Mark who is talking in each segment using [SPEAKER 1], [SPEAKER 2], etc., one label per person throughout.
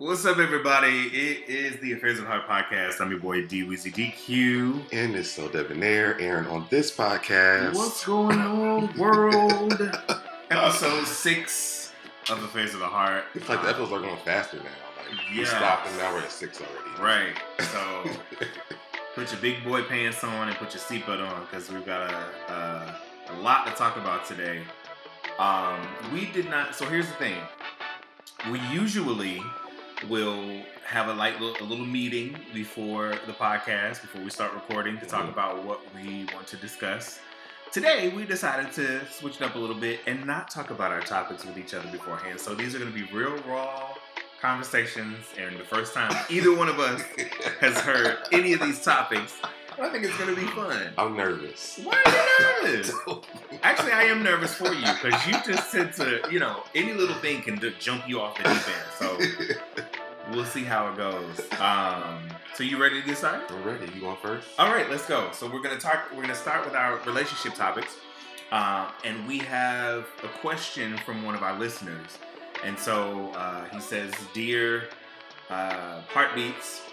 [SPEAKER 1] What's up, everybody? It is the Affairs of Heart podcast. I'm your boy D Weezy DQ.
[SPEAKER 2] And it's So Debonair, Aaron, on this podcast.
[SPEAKER 1] What's going on, world? Episode 6 of Affairs of the Heart.
[SPEAKER 2] It's like the episodes are going faster now. Like, we stopped and now we're at 6 already.
[SPEAKER 1] Right. So, put your big boy pants on and put your seatbelt on because we've got a lot to talk about today. We did not. So, here's the thing. We usually will have a little meeting before the podcast, before we start recording, to talk about what we want to discuss. Today, we decided to switch it up a little bit and not talk about our topics with each other beforehand. So these are going to be real raw conversations, and the first time either one of us has heard any of these topics, I think it's going to be fun.
[SPEAKER 2] I'm nervous.
[SPEAKER 1] Why are you nervous? Actually, I am nervous for you because you just said to, any little thing can jump you off the deep end. So we'll see how it goes. So you ready to get started?
[SPEAKER 2] I'm ready. You going first?
[SPEAKER 1] All right, let's go. So we're gonna start with our relationship topics, and we have a question from one of our listeners. And so he says, "Dear Heartbeats,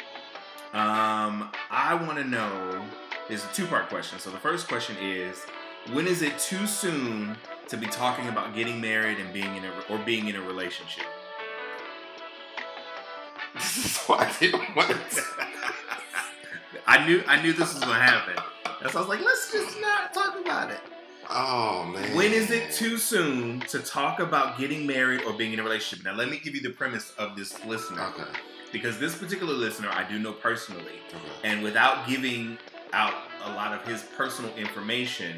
[SPEAKER 1] I want to know." It's a 2-part question. So the first question is, when is it too soon to be talking about getting married and being in a relationship?
[SPEAKER 2] This is why I didn't want it.
[SPEAKER 1] I knew this was gonna happen. That's why I was like, let's just not talk about it.
[SPEAKER 2] Oh man.
[SPEAKER 1] When is it too soon to talk about getting married or being in a relationship? Now let me give you the premise of this listener.
[SPEAKER 2] Okay.
[SPEAKER 1] Because this particular listener I do know personally.
[SPEAKER 2] Okay.
[SPEAKER 1] And without giving out a lot of his personal information,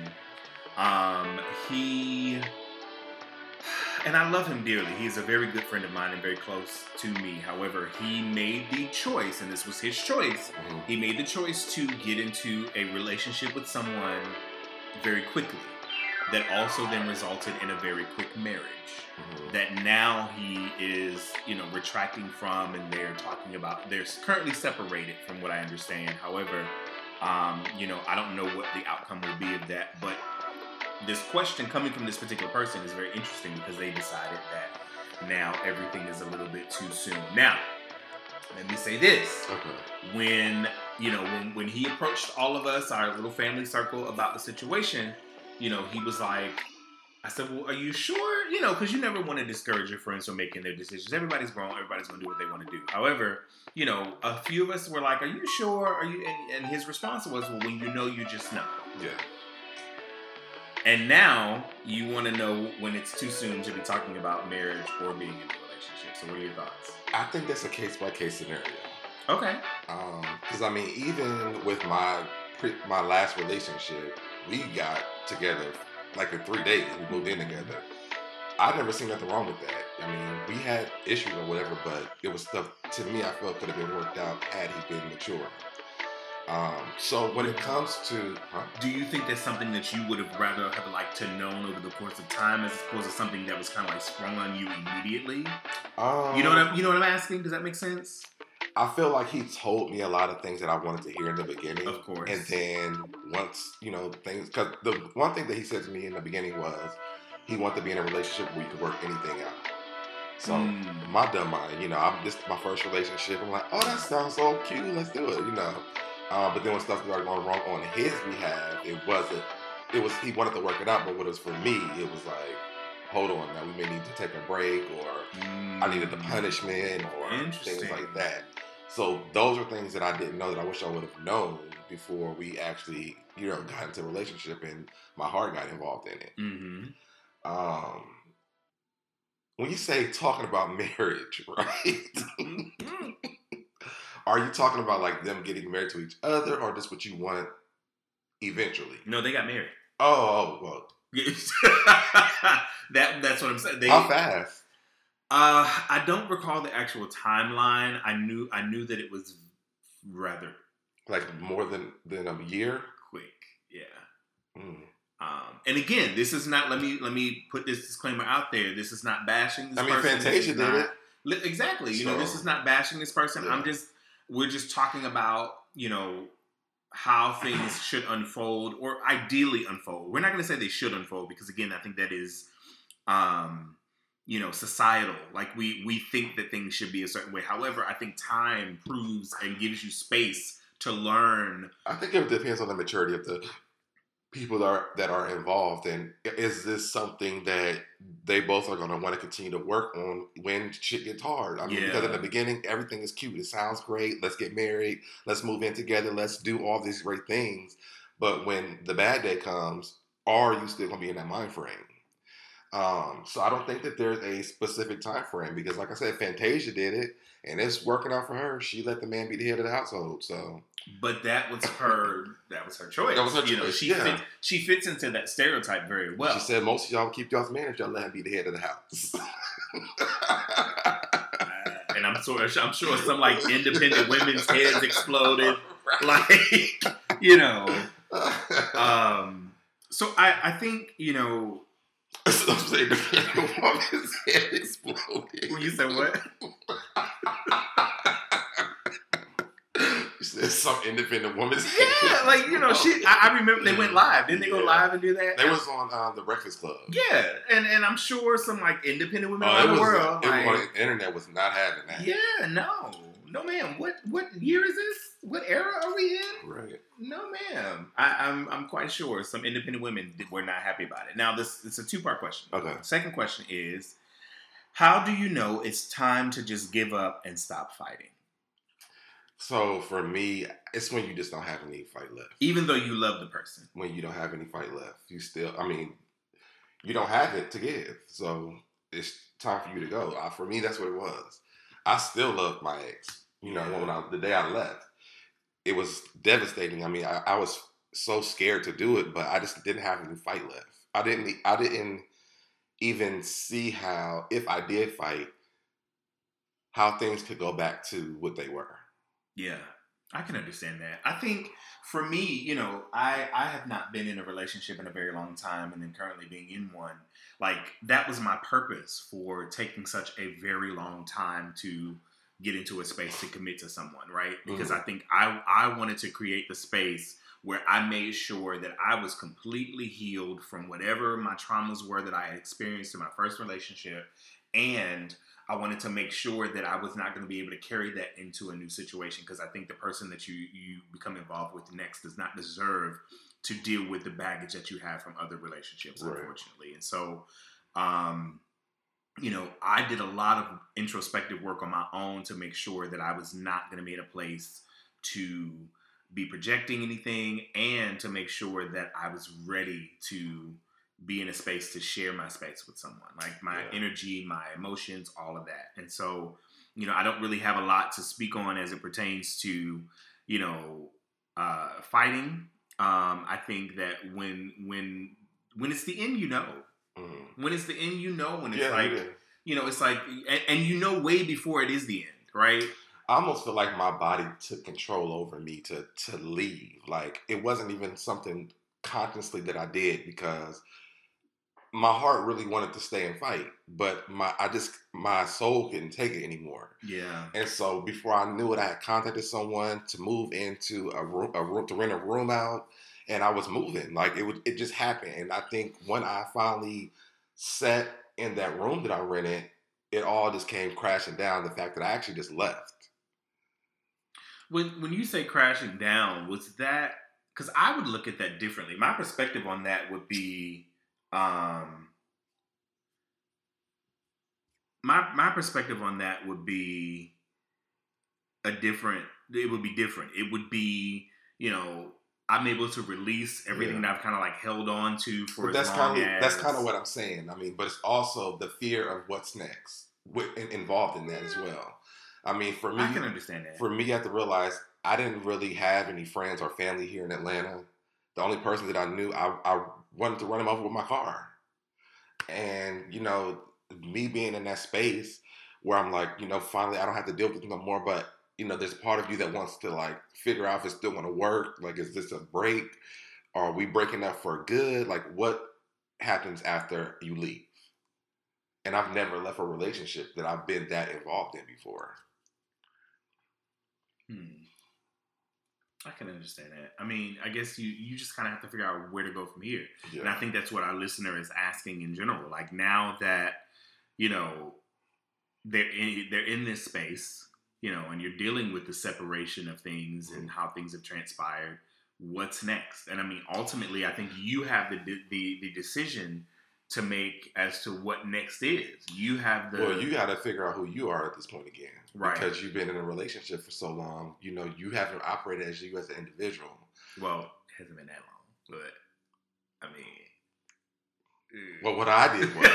[SPEAKER 1] and I love him dearly. He's a very good friend of mine and very close to me. However, he made the choice, and this was his choice, he made the choice to get into a relationship with someone very quickly. That also then resulted in a very quick marriage. That now he is, retracting from, and they're talking about, they're currently separated from what I understand. However, I don't know what the outcome will be of that, but this question coming from this particular person is very interesting because they decided that now everything is a little bit too soon. Now, let me say this.
[SPEAKER 2] Okay.
[SPEAKER 1] When he approached all of us, our little family circle, about the situation, he was like, I said, well, are you sure? Because you never want to discourage your friends from making their decisions. Everybody's grown. Everybody's going to do what they want to do. However, a few of us were like, are you sure? Are you? And his response was, well, when you know, you just know.
[SPEAKER 2] Yeah.
[SPEAKER 1] And now you want to know when it's too soon to be talking about marriage or being in a relationship. So what are your thoughts?
[SPEAKER 2] I think that's a case-by-case scenario.
[SPEAKER 1] Okay.
[SPEAKER 2] Because, even with my last relationship, we got together like in 3 days. We moved in together. I never seen nothing wrong with that. We had issues or whatever, but it was stuff, to me, I felt could have been worked out had he been mature. So when it comes to...
[SPEAKER 1] Do you think that's something that you would have rather have liked to known over the course of time as opposed to something that was kind of like sprung on you immediately? You know what I'm asking? Does that make sense?
[SPEAKER 2] I feel like he told me a lot of things that I wanted to hear in the beginning.
[SPEAKER 1] Of course. And
[SPEAKER 2] then once, things... Because the one thing that he said to me in the beginning was he wanted to be in a relationship where you could work anything out. So, my dumb mind, this is my first relationship. I'm like, oh, that sounds so cute. Let's do it, But then when stuff started going wrong on his behalf, he wanted to work it out. But what it was for me, it was like, hold on, now we may need to take a break, or I needed the punishment, or things like that. So those are things that I didn't know that I wish I would have known before we actually, got into a relationship and my heart got involved in it. Mm-hmm. When you say talking about marriage, right? Are you talking about like them getting married to each other, or just what you want eventually?
[SPEAKER 1] No, they got married.
[SPEAKER 2] Oh, well.
[SPEAKER 1] That's what I'm saying.
[SPEAKER 2] How fast?
[SPEAKER 1] I don't recall the actual timeline. I knew that it was rather
[SPEAKER 2] like more than a year.
[SPEAKER 1] Quick, yeah. And again, this is not. Let me put this disclaimer out there. This is not bashing this person.
[SPEAKER 2] Fantasia did
[SPEAKER 1] it. Exactly. This is not bashing this person. Yeah. We're just talking about, how things should unfold or ideally unfold. We're not going to say they should unfold because, again, I think that is societal. Like we think that things should be a certain way. However, I think time proves and gives you space to learn.
[SPEAKER 2] I think it depends on the maturity of the people that are involved, and is this something that they both are going to want to continue to work on when shit gets hard? I mean, because in the beginning, everything is cute. It sounds great. Let's get married. Let's move in together. Let's do all these great things. But when the bad day comes, are you still going to be in that mind frame? So I don't think that there's a specific time frame because, like I said, Fantasia did it, and it's working out for her. She let the man be the head of the household. So,
[SPEAKER 1] but that was her. That was her choice.
[SPEAKER 2] That was her choice.
[SPEAKER 1] She fits into that stereotype very well.
[SPEAKER 2] She said most of y'all keep y'all's man if y'all let him be the head of the house.
[SPEAKER 1] And I'm sure some like independent women's heads exploded, right. So I think
[SPEAKER 2] So I'm saying the woman's head exploded.
[SPEAKER 1] You said what?
[SPEAKER 2] You said some independent woman's head.
[SPEAKER 1] Yeah, like I remember they went live. Didn't they go live and do that?
[SPEAKER 2] They was on the Breakfast Club.
[SPEAKER 1] Yeah, and I'm sure some like independent women around the world.
[SPEAKER 2] The internet was not having that.
[SPEAKER 1] Yeah, no, ma'am. What year is this? What era are we in?
[SPEAKER 2] Right.
[SPEAKER 1] No, ma'am. I'm quite sure some independent women were not happy about it. Now, it's a 2-part question.
[SPEAKER 2] Okay.
[SPEAKER 1] Second question is, how do you know it's time to just give up and stop fighting?
[SPEAKER 2] So for me, it's when you just don't have any fight left.
[SPEAKER 1] Even though you love the person.
[SPEAKER 2] When you don't have any fight left. You don't have it to give. So it's time for you to go. For me, that's what it was. I still love my ex. The day I left. It was devastating. I mean, I was so scared to do it, but I just didn't have any fight left. I didn't even see how, if I did fight, how things could go back to what they were.
[SPEAKER 1] Yeah, I can understand that. I think for me, I have not been in a relationship in a very long time, and then currently being in one. Like, that was my purpose for taking such a very long time to get into a space to commit to someone, right? Because I think I wanted to create the space where I made sure that I was completely healed from whatever my traumas were that I had experienced in my first relationship. And I wanted to make sure that I was not going to be able to carry that into a new situation, because I think the person that you become involved with next does not deserve to deal with the baggage that you have from other relationships, unfortunately. And so, I did a lot of introspective work on my own to make sure that I was not going to be in a place to be projecting anything, and to make sure that I was ready to be in a space to share my space with someone, like my energy, my emotions, all of that. And so, I don't really have a lot to speak on as it pertains to, fighting. I think that when it's the end, when it's the end, when it's it's like, and way before it is the end, right?
[SPEAKER 2] I almost feel like my body took control over me to leave. Like, it wasn't even something consciously that I did, because my heart really wanted to stay and fight, but my soul couldn't take it anymore.
[SPEAKER 1] Yeah.
[SPEAKER 2] And so before I knew it, I had contacted someone to move into a room to rent a room out, and I was moving. Like, it just happened. And I think when I finally sat in that room that I rented, it all just came crashing down. The fact that I actually just left.
[SPEAKER 1] When you say crashing down, was that, because I would look at that differently. My perspective on that would be, my perspective on that would be different. It would be, I'm able to release everything that I've kind of like held on to for as long as.
[SPEAKER 2] That's kind of what I'm saying. I mean, but it's also the fear of what's next involved in that as well. I mean, for me,
[SPEAKER 1] I can understand that.
[SPEAKER 2] For me, I have to realize I didn't really have any friends or family here in Atlanta. The only person that I knew, I wanted to run him over with my car. And, me being in that space where I'm like, finally I don't have to deal with it no more. But, there's a part of you that wants to like figure out if it's still going to work. Like, is this a break? Are we breaking up for good? Like, what happens after you leave? And I've never left a relationship that I've been that involved in before.
[SPEAKER 1] I can understand that. I mean, I guess you just kind of have to figure out where to go from here. Yeah. And I think that's what our listener is asking in general. Like, now that, you know, they're in this space, you know, and you're dealing with the separation of things and how things have transpired. What's next? And I mean, ultimately, I think you have the decision to make as to what next is. You have the...
[SPEAKER 2] Well, you got to figure out who you are at this point again.
[SPEAKER 1] Right.
[SPEAKER 2] Because you've been in a relationship for so long, you know, you haven't operated as you as an individual.
[SPEAKER 1] Well, it hasn't been that long, but I mean...
[SPEAKER 2] Well, what I did was...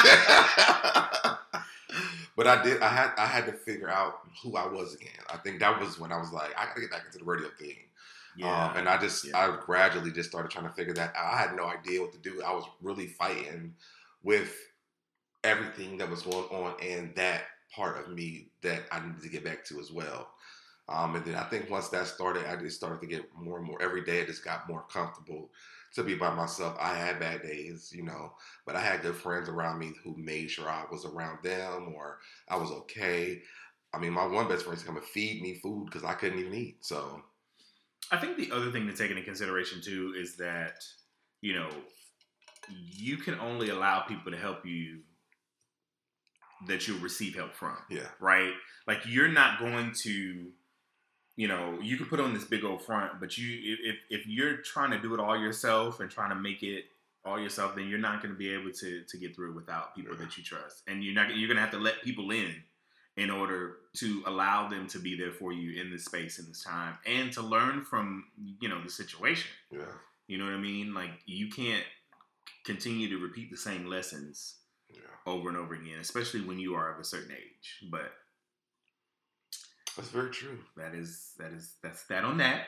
[SPEAKER 2] But I had to figure out who I was again. I think that was when I was like, I got to get back into the radio thing. Yeah. And I gradually just started trying to figure that out. I had no idea what to do. I was really fighting with everything that was going on and that part of me that I needed to get back to as well. And then I think once that started, I just started to get more and more. Every day I just got more comfortable to be by myself. I had bad days, you know, but I had good friends around me who made sure I was around them or I was okay. I mean, my one best friend used to come and feed me food because I couldn't even eat, so...
[SPEAKER 1] I think the other thing to take into consideration, too, is that, you know, you can only allow people to help you that you'll receive help from.
[SPEAKER 2] Yeah.
[SPEAKER 1] Right? Like, you're not going to, you know, you can put on this big old front, but if you're trying to do it all yourself and trying to make it all yourself, then you're not going to be able to get through it without people that you trust. And you're going to have to let people in order to allow them to be there for you in this space, in this time, and to learn from, you know, the situation.
[SPEAKER 2] Yeah.
[SPEAKER 1] You know what I mean? Like, you can't continue to repeat the same lessons over and over again, especially when you are of a certain age. But
[SPEAKER 2] that's very true.
[SPEAKER 1] That's that on that.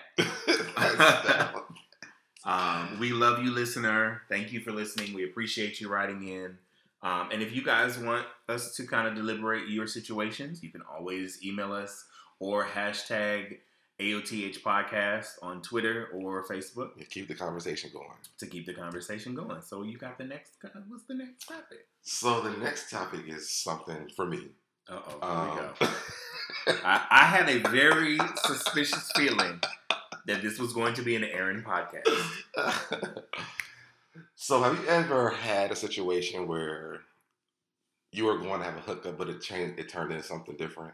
[SPEAKER 1] We love you, listener. Thank you for listening. We appreciate you writing in. And if you guys want us to kind of deliberate your situations, you can always email us or hashtag AOTH Podcast on Twitter or Facebook.
[SPEAKER 2] Yeah, keep the conversation going.
[SPEAKER 1] To keep the conversation going. So you got the next, what's the next topic?
[SPEAKER 2] So the next topic is something for me.
[SPEAKER 1] Uh-oh, here we go. I had a very suspicious feeling that this was going to be an Aaron podcast.
[SPEAKER 2] So have you ever had a situation where you were going to have a hookup, but it turned into something different?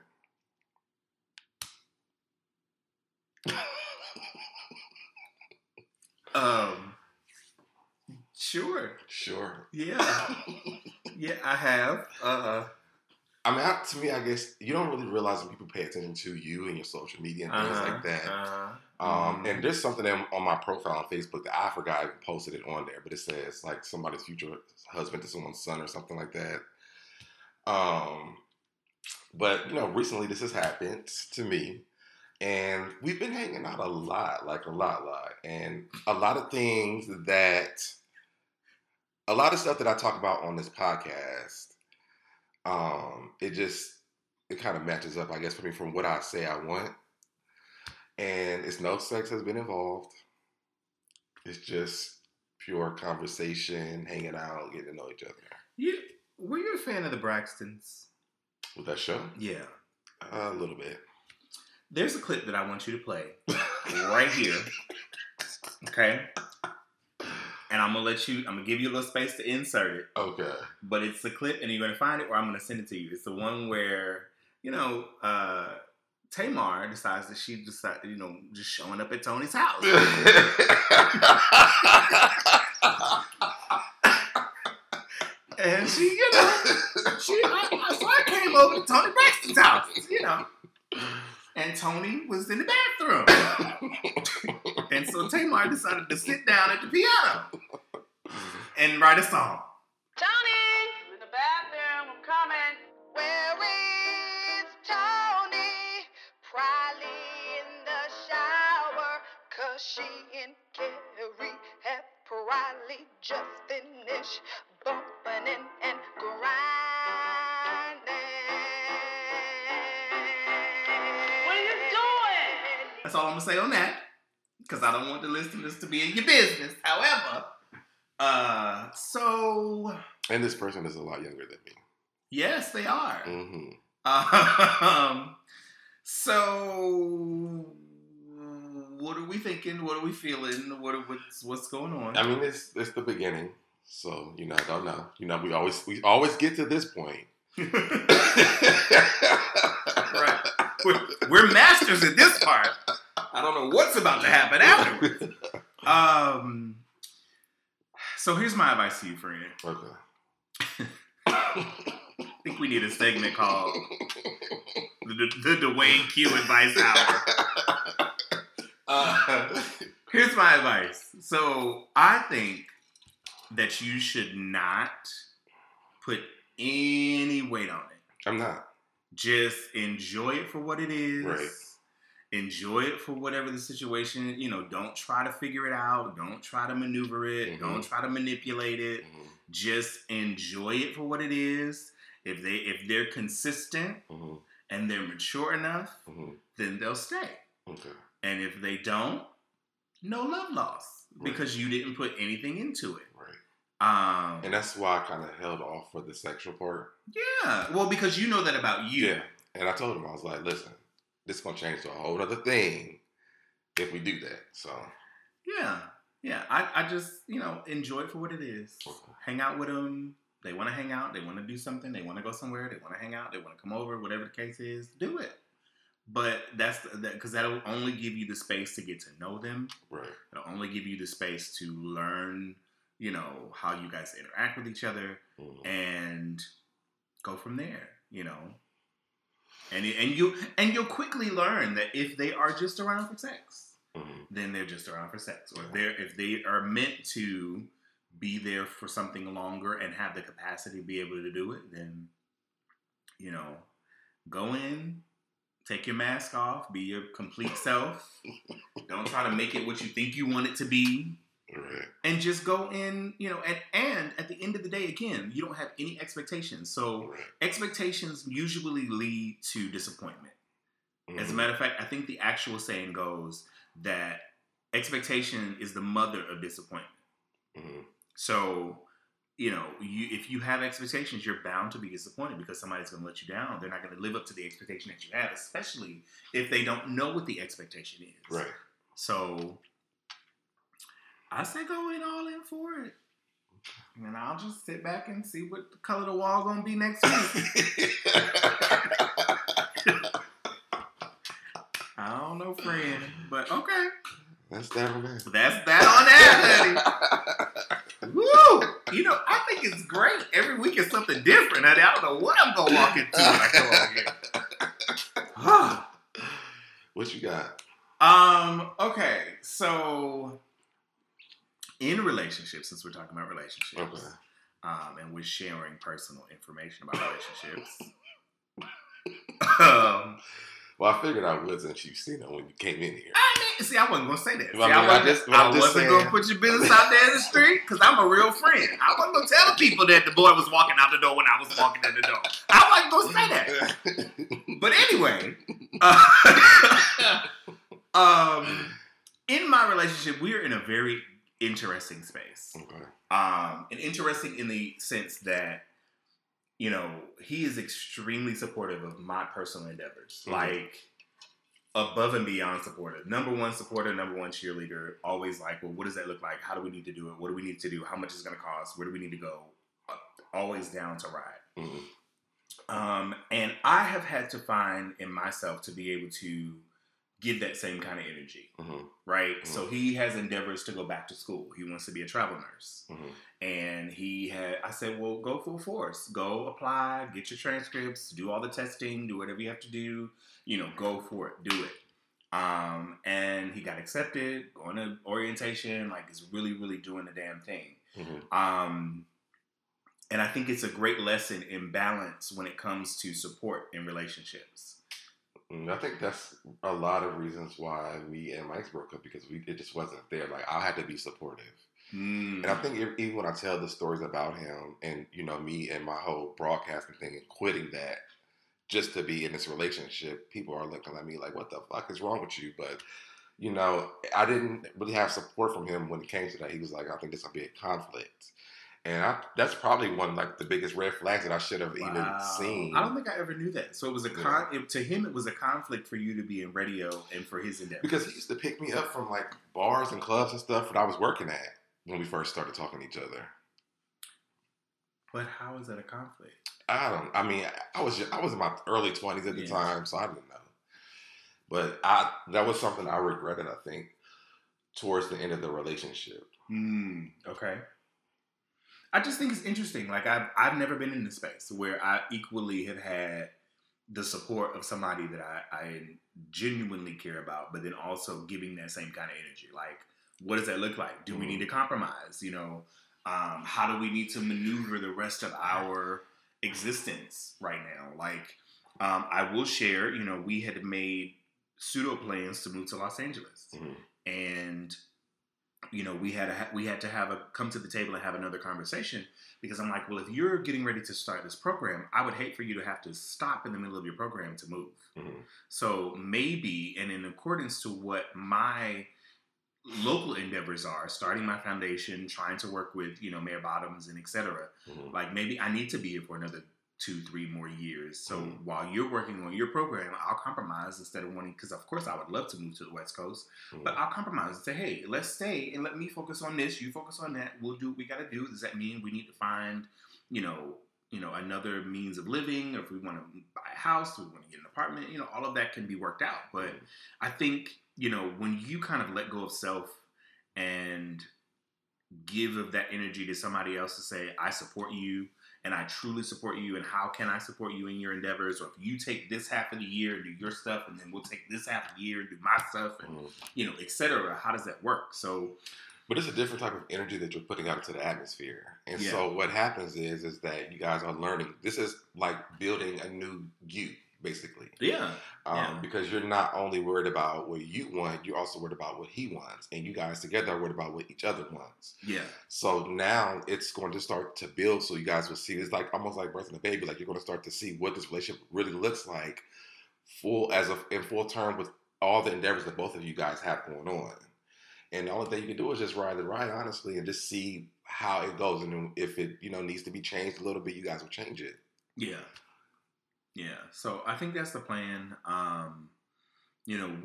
[SPEAKER 2] Sure.
[SPEAKER 1] Yeah. Yeah, I have.
[SPEAKER 2] I mean, to me, I guess you don't really realize when people pay attention to you and your social media and things like that. And there's something on my profile on Facebook that I forgot I even posted it on there, but it says like somebody's future husband to someone's son or something like that. But you know, recently this has happened to me, and we've been hanging out a lot, and a lot of stuff that I talk about on this podcast. It kind of matches up, I guess, for me from what I say I want. And it's no sex has been involved. It's just pure conversation, hanging out, getting to know each other.
[SPEAKER 1] Were you a fan of the Braxtons?
[SPEAKER 2] With that show?
[SPEAKER 1] Yeah.
[SPEAKER 2] A little bit.
[SPEAKER 1] There's a clip that I want you to play right here. Okay? And I'm going to give you a little space to insert it.
[SPEAKER 2] Okay.
[SPEAKER 1] But it's the clip, and you're going to find it, or I'm going to send it to you. It's the one where, you know, Tamar decides that just showing up at Tony's house. And she, you know, so I came over to Tony Braxton's house, you know. And Tony was in the bathroom. And so Tamar decided to sit down at the piano and write a song.
[SPEAKER 3] Tony, I'm in the bathroom, I'm coming. Where is Tony? Probably in the shower, 'cause she and Carrie have probably just finished bumping and grinding. What are you doing?
[SPEAKER 1] That's all I'm going to say on that, because I don't want the listeners to be in your business. However,
[SPEAKER 2] and this person is a lot younger than me.
[SPEAKER 1] Yes, they are.
[SPEAKER 2] Mm-hmm.
[SPEAKER 1] So, what are we thinking? What are we feeling? What's going on?
[SPEAKER 2] I mean, it's the beginning. So, you know, I don't know. You know, we always get to this point.
[SPEAKER 1] Right. We're masters at this part. I don't know what's about to happen afterwards. So here's my advice to you, friend.
[SPEAKER 2] Okay.
[SPEAKER 1] I think we need a segment called the Dwayne Q Advice Hour. Here's my advice. So I think that you should not put any weight on it.
[SPEAKER 2] I'm not.
[SPEAKER 1] Just enjoy it for what it is.
[SPEAKER 2] Right.
[SPEAKER 1] Enjoy it for whatever the situation. You know, don't try to figure it out. Don't try to maneuver it.
[SPEAKER 2] Mm-hmm.
[SPEAKER 1] Don't try to manipulate it. Mm-hmm. Just enjoy it for what it is. If they're consistent
[SPEAKER 2] mm-hmm.
[SPEAKER 1] and they're mature enough,
[SPEAKER 2] mm-hmm.
[SPEAKER 1] then they'll stay.
[SPEAKER 2] Okay.
[SPEAKER 1] And if they don't, no love lost because you didn't put anything into it.
[SPEAKER 2] Right.
[SPEAKER 1] And
[SPEAKER 2] that's why I kind of held off for the sexual part.
[SPEAKER 1] Yeah. Well, because you know that about you.
[SPEAKER 2] Yeah. And I told him, I was like, listen, this is going to change to a whole other thing if we do that. So.
[SPEAKER 1] Yeah. Yeah. I just, you know, enjoy it for what it is. Okay. Hang out with them. They want to hang out. They want to do something. They want to go somewhere. They want to hang out. They want to come over. Whatever the case is, do it. But that's because that'll only give you the space to get to know them.
[SPEAKER 2] Right.
[SPEAKER 1] It'll only give you the space to learn, you know, how you guys interact with each other and go from there, you know. And you'll quickly learn that if they are just around for sex, then they're just around for sex. Or if they are meant to be there for something longer and have the capacity to be able to do it, then, you know, go in, take your mask off, be your complete self. Don't try to make it what you think you want it to be.
[SPEAKER 2] Right. And
[SPEAKER 1] just go in, you know, and at the end of the day, again, you don't have any expectations. So expectations usually lead to disappointment. As a matter of fact, I think the actual saying goes that expectation is the mother of disappointment. So, you know, if you have expectations, you're bound to be disappointed because somebody's going to let you down. They're not going to live up to the expectation that you have, especially if they don't know what the expectation is.
[SPEAKER 2] Right.
[SPEAKER 1] So I say go in all in for it. And I'll just sit back and see what the color of the wall going to be next week. I don't know, friend, but okay.
[SPEAKER 2] That's that on that.
[SPEAKER 1] That's that on that, honey. Woo! You know, I think it's great. Every week is something different, honey. I don't know what I'm going to walk into when I come over here.
[SPEAKER 2] What you got?
[SPEAKER 1] Okay, so in relationships, since we're talking about relationships, and we're sharing personal information about relationships.
[SPEAKER 2] Well, I figured I was, since you've seen it when you came in here.
[SPEAKER 1] I mean, see, I wasn't going to say that. See,
[SPEAKER 2] I
[SPEAKER 1] wasn't going to put your business out there in the street because I'm a real friend. I wasn't going to tell people that the boy was walking out the door when I was walking in the door. I wasn't going to say that. But anyway, in my relationship, we're in a very interesting space.
[SPEAKER 2] Okay.
[SPEAKER 1] And interesting in the sense that, you know, he is extremely supportive of my personal endeavors. Like, above and beyond supportive. Number one supporter, number one cheerleader. Always like, well, what does that look like? How do we need to do it? What do we need to do? How much is it going to cost? Where do we need to go? Always down to ride. And I have had to find in myself to be able to give that same kind of energy, right? So he has endeavors to go back to school. He wants to be a travel nurse. And I said, well, go full force. Go apply, get your transcripts, do all the testing, do whatever you have to do. You know, go for it, do it. And he got accepted, going to orientation, like is really, really doing the damn thing. And I think it's a great lesson in balance when it comes to support in relationships.
[SPEAKER 2] I think that's a lot of reasons why me and Mike broke up because it just wasn't there. Like, I had to be supportive. And I think even when I tell the stories about him and, you know, me and my whole broadcasting thing and quitting that just to be in this relationship, people are looking at me like, what the fuck is wrong with you? But, you know, I didn't really have support from him when it came to that. He was like, I think this will be a conflict. And that's probably one like the biggest red flags that I should have even seen.
[SPEAKER 1] I don't think I ever knew that. So it was to him, it was a conflict for you to be in radio and for his endeavor.
[SPEAKER 2] Because he used to pick me up from like bars and clubs and stuff that I was working at when we first started talking to each other.
[SPEAKER 1] But how is that a conflict?
[SPEAKER 2] I mean, I was in my early 20s at the time, so I didn't know. But that was something I regretted, I think, towards the end of the relationship.
[SPEAKER 1] Okay. I just think it's interesting. Like I've never been in a space where I equally have had the support of somebody that I genuinely care about, but then also giving that same kind of energy. Like, what does that look like? Do we need to compromise? You know, how do we need to maneuver the rest of our existence right now? Like, I will share, you know, we had made pseudo plans to move to Los Angeles, and you know, we had to come to the table and have another conversation, because I'm like, well, if you're getting ready to start this program, I would hate for you to have to stop in the middle of your program to move. So maybe, and in accordance to what my local endeavors are, starting my foundation, trying to work with, you know, Mayor Bottoms and etc. Like maybe I need to be here for another 2-3 more years. So while you're working on your program, I'll compromise instead of wanting, because of course I would love to move to the West Coast, but I'll compromise and say, hey, let's stay and let me focus on this. You focus on that. We'll do what we got to do. Does that mean we need to find, you know, another means of living, or if we want to buy a house, we want to get an apartment, you know, all of that can be worked out. But I think, you know, when you kind of let go of self and give of that energy to somebody else to say, I support you, and I truly support you, and how can I support you in your endeavors? Or if you take this half of the year and do your stuff, and then we'll take this half of the year and do my stuff, and you know, etc. How does that work? So,
[SPEAKER 2] but it's a different type of energy that you're putting out into the atmosphere. And so what happens is that you guys are learning. This is like building a new you, basically. Because you're not only worried about what you want, you're also worried about what he wants. And you guys together are worried about what each other wants. So now it's going to start to build, so you guys will see. It's like almost like birthing a baby. Like you're going to start to see what this relationship really looks like in full term with all the endeavors that both of you guys have going on. And the only thing you can do is just ride the ride, honestly, and just see how it goes. And if it, you know, needs to be changed a little bit, you guys will change it.
[SPEAKER 1] Yeah. So I think that's the plan. You know,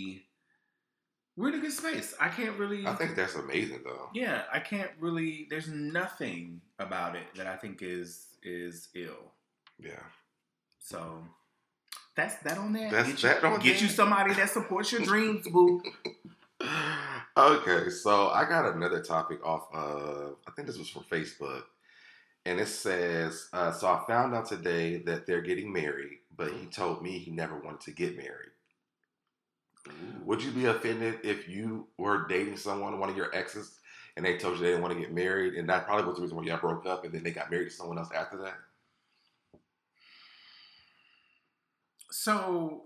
[SPEAKER 1] we're in a good space. I
[SPEAKER 2] think that's amazing, though.
[SPEAKER 1] Yeah, I can't really. There's nothing about it that I think is ill.
[SPEAKER 2] Yeah.
[SPEAKER 1] So that's that on that.
[SPEAKER 2] Get
[SPEAKER 1] you somebody that supports your dreams, boo.
[SPEAKER 2] Okay, so I got another topic off of, I think this was from Facebook, and it says, so I found out today that they're getting married, but he told me he never wanted to get married. Would you be offended if you were dating someone, one of your exes, and they told you they didn't want to get married, and that probably was the reason why y'all broke up, and then they got married to someone else after that?
[SPEAKER 1] So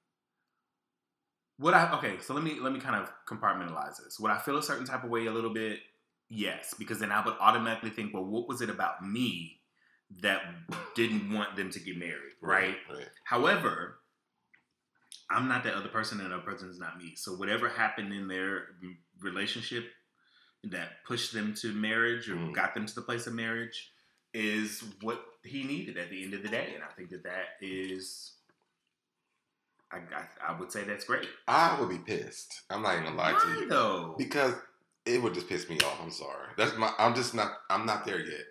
[SPEAKER 1] so let me kind of compartmentalize this. Would I feel a certain type of way a little bit? Yes, because then I would automatically think, well, what was it about me that didn't want them to get married, right? However, I'm not that other person, and the other person is not me. So whatever happened in their relationship that pushed them to marriage or got them to the place of marriage is what he needed at the end of the day. And I think that is... I would say that's great.
[SPEAKER 2] I would be pissed. I'm not even gonna lie to you.
[SPEAKER 1] Though?
[SPEAKER 2] Because it would just piss me off. I'm sorry. I'm not there yet.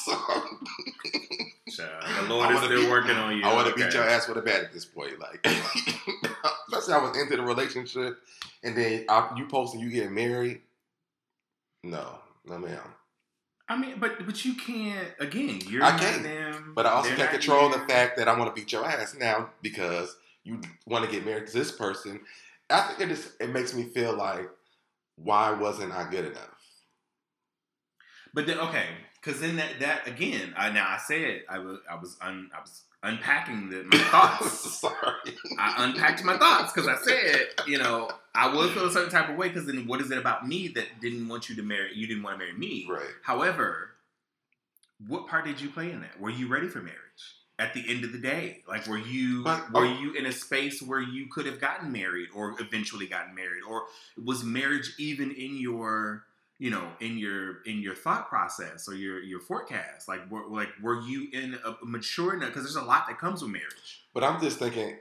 [SPEAKER 1] The Lord is still working on you.
[SPEAKER 2] I want to beat your ass with a bat at this point. Like, especially I was into the relationship, and then you posting you getting married. No, ma'am.
[SPEAKER 1] I mean, but you can't. Again,
[SPEAKER 2] I can't. But I also can't control the fact that I want to beat your ass now because you want to get married to this person. I think it makes me feel like, why wasn't I good enough?
[SPEAKER 1] But then, okay, because then that again, I said I was unpacking my thoughts.
[SPEAKER 2] Sorry,
[SPEAKER 1] I unpacked my thoughts because I said, you know, I would feel a certain type of way because then what is it about me that didn't want you to marry? You didn't want to marry me,
[SPEAKER 2] right?
[SPEAKER 1] However, what part did you play in that? Were you ready for marriage? At the end of the day, like, were you in a space where you could have gotten married or eventually gotten married, or was marriage even in your, you know, in your thought process or your forecast? Like, were you in a mature enough? Because there's a lot that comes with marriage.
[SPEAKER 2] But I'm just thinking,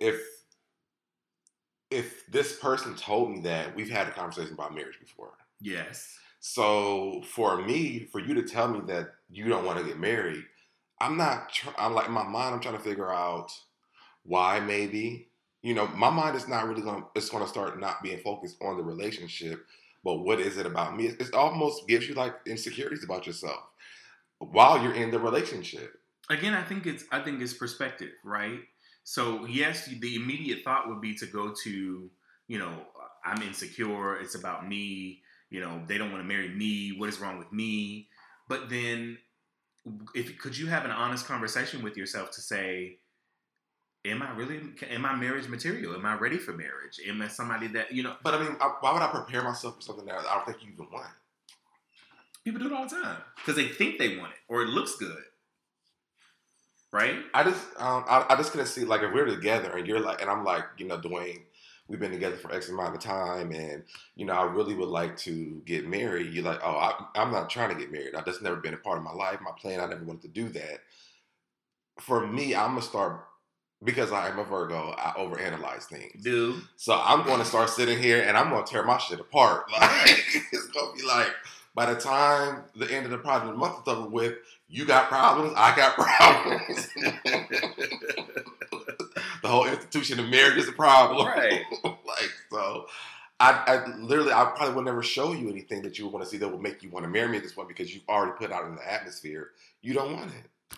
[SPEAKER 2] if this person told me that, we've had a conversation about marriage before.
[SPEAKER 1] Yes.
[SPEAKER 2] So for you to tell me that you don't want to get married, I'm not. I'm like in my mind. I'm trying to figure out why. Maybe my mind is not really going. It's going to start not being focused on the relationship, but what is it about me? It almost gives you like insecurities about yourself while you're in the relationship.
[SPEAKER 1] Again, I think it's perspective, right? So yes, the immediate thought would be to go to, I'm insecure. It's about me. They don't want to marry me. What is wrong with me? But then, could you have an honest conversation with yourself to say, am I marriage material? Am I ready for marriage? Am I somebody that
[SPEAKER 2] But I mean, why would I prepare myself for something that I don't think you even want?
[SPEAKER 1] People do it all the time because they think they want it or it looks good, right?
[SPEAKER 2] I just couldn't see, like, if we're together and you're like, and I'm like, Dwayne, we've been together for X amount of time, and I really would like to get married. You're like, oh, I'm not trying to get married. That's never been a part of my life, my plan. I never wanted to do that. For me, I'm gonna start, because I am a Virgo, I overanalyze things.
[SPEAKER 1] Dude.
[SPEAKER 2] So I'm going to start sitting here and I'm going to tear my shit apart. Like, it's going to be like, by the time the end of the project, the month is over with, you got problems, I got problems. The whole institution of marriage is a problem.
[SPEAKER 1] Right.
[SPEAKER 2] Like, so I literally, I probably would never show you anything that you would want to see that would make you want to marry me at this point, because you've already put out in the atmosphere, you don't want it.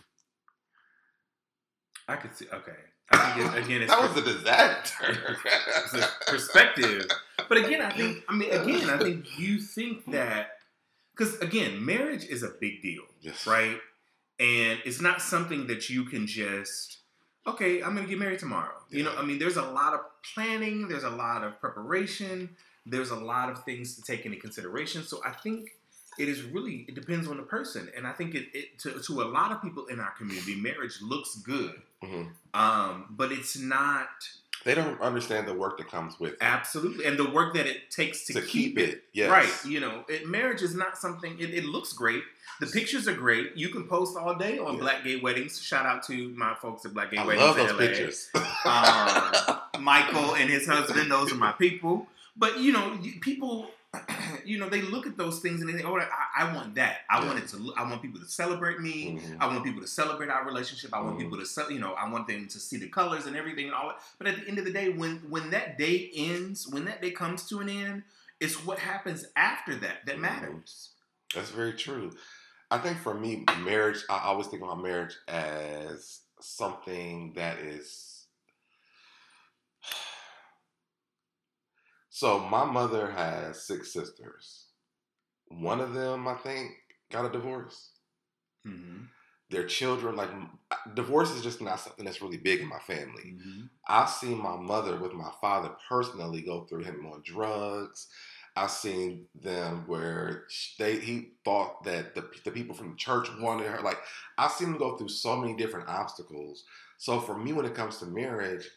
[SPEAKER 1] I could see, okay. I think again, it's
[SPEAKER 2] that was a disaster.
[SPEAKER 1] It's a perspective. But again, I think you think that, because again, marriage is a big deal,
[SPEAKER 2] yes.
[SPEAKER 1] Right? And it's not something that you can just, okay, I'm going to get married tomorrow.
[SPEAKER 2] Yeah.
[SPEAKER 1] There's a lot of planning, there's a lot of preparation, there's a lot of things to take into consideration. So I think it depends on the person. And I think to a lot of people in our community, marriage looks good.
[SPEAKER 2] Mm-hmm.
[SPEAKER 1] But it's not.
[SPEAKER 2] They don't understand the work that comes with it.
[SPEAKER 1] Absolutely. And the work that it takes to keep it.
[SPEAKER 2] Yes.
[SPEAKER 1] Right. Marriage is not something, it looks great. The pictures are great. You can post all day on Black Gay Weddings. Shout out to my folks at Black Gay Weddings.
[SPEAKER 2] I love those pictures.
[SPEAKER 1] Michael and his husband, those are my people. But, people, they look at those things and they think, oh, I want that. I want people to celebrate me.
[SPEAKER 2] Mm-hmm.
[SPEAKER 1] I want people to celebrate our relationship. I want people to, I want them to see the colors and everything and all that. But at the end of the day, when that day ends, when that day comes to an end, it's what happens after that matters.
[SPEAKER 2] That's very true. I think for me, marriage, I always think about marriage as something that is... So my mother has 6 sisters. One of them, I think, got a divorce.
[SPEAKER 1] Mm-hmm.
[SPEAKER 2] Their children, like, divorce is just not something that's really big in my family.
[SPEAKER 1] Mm-hmm.
[SPEAKER 2] I've seen my mother with my father personally go through him on drugs. I've seen them where he thought that the people from the church wanted her. Like, I've seen them go through so many different obstacles. So for me, when it comes to marriage,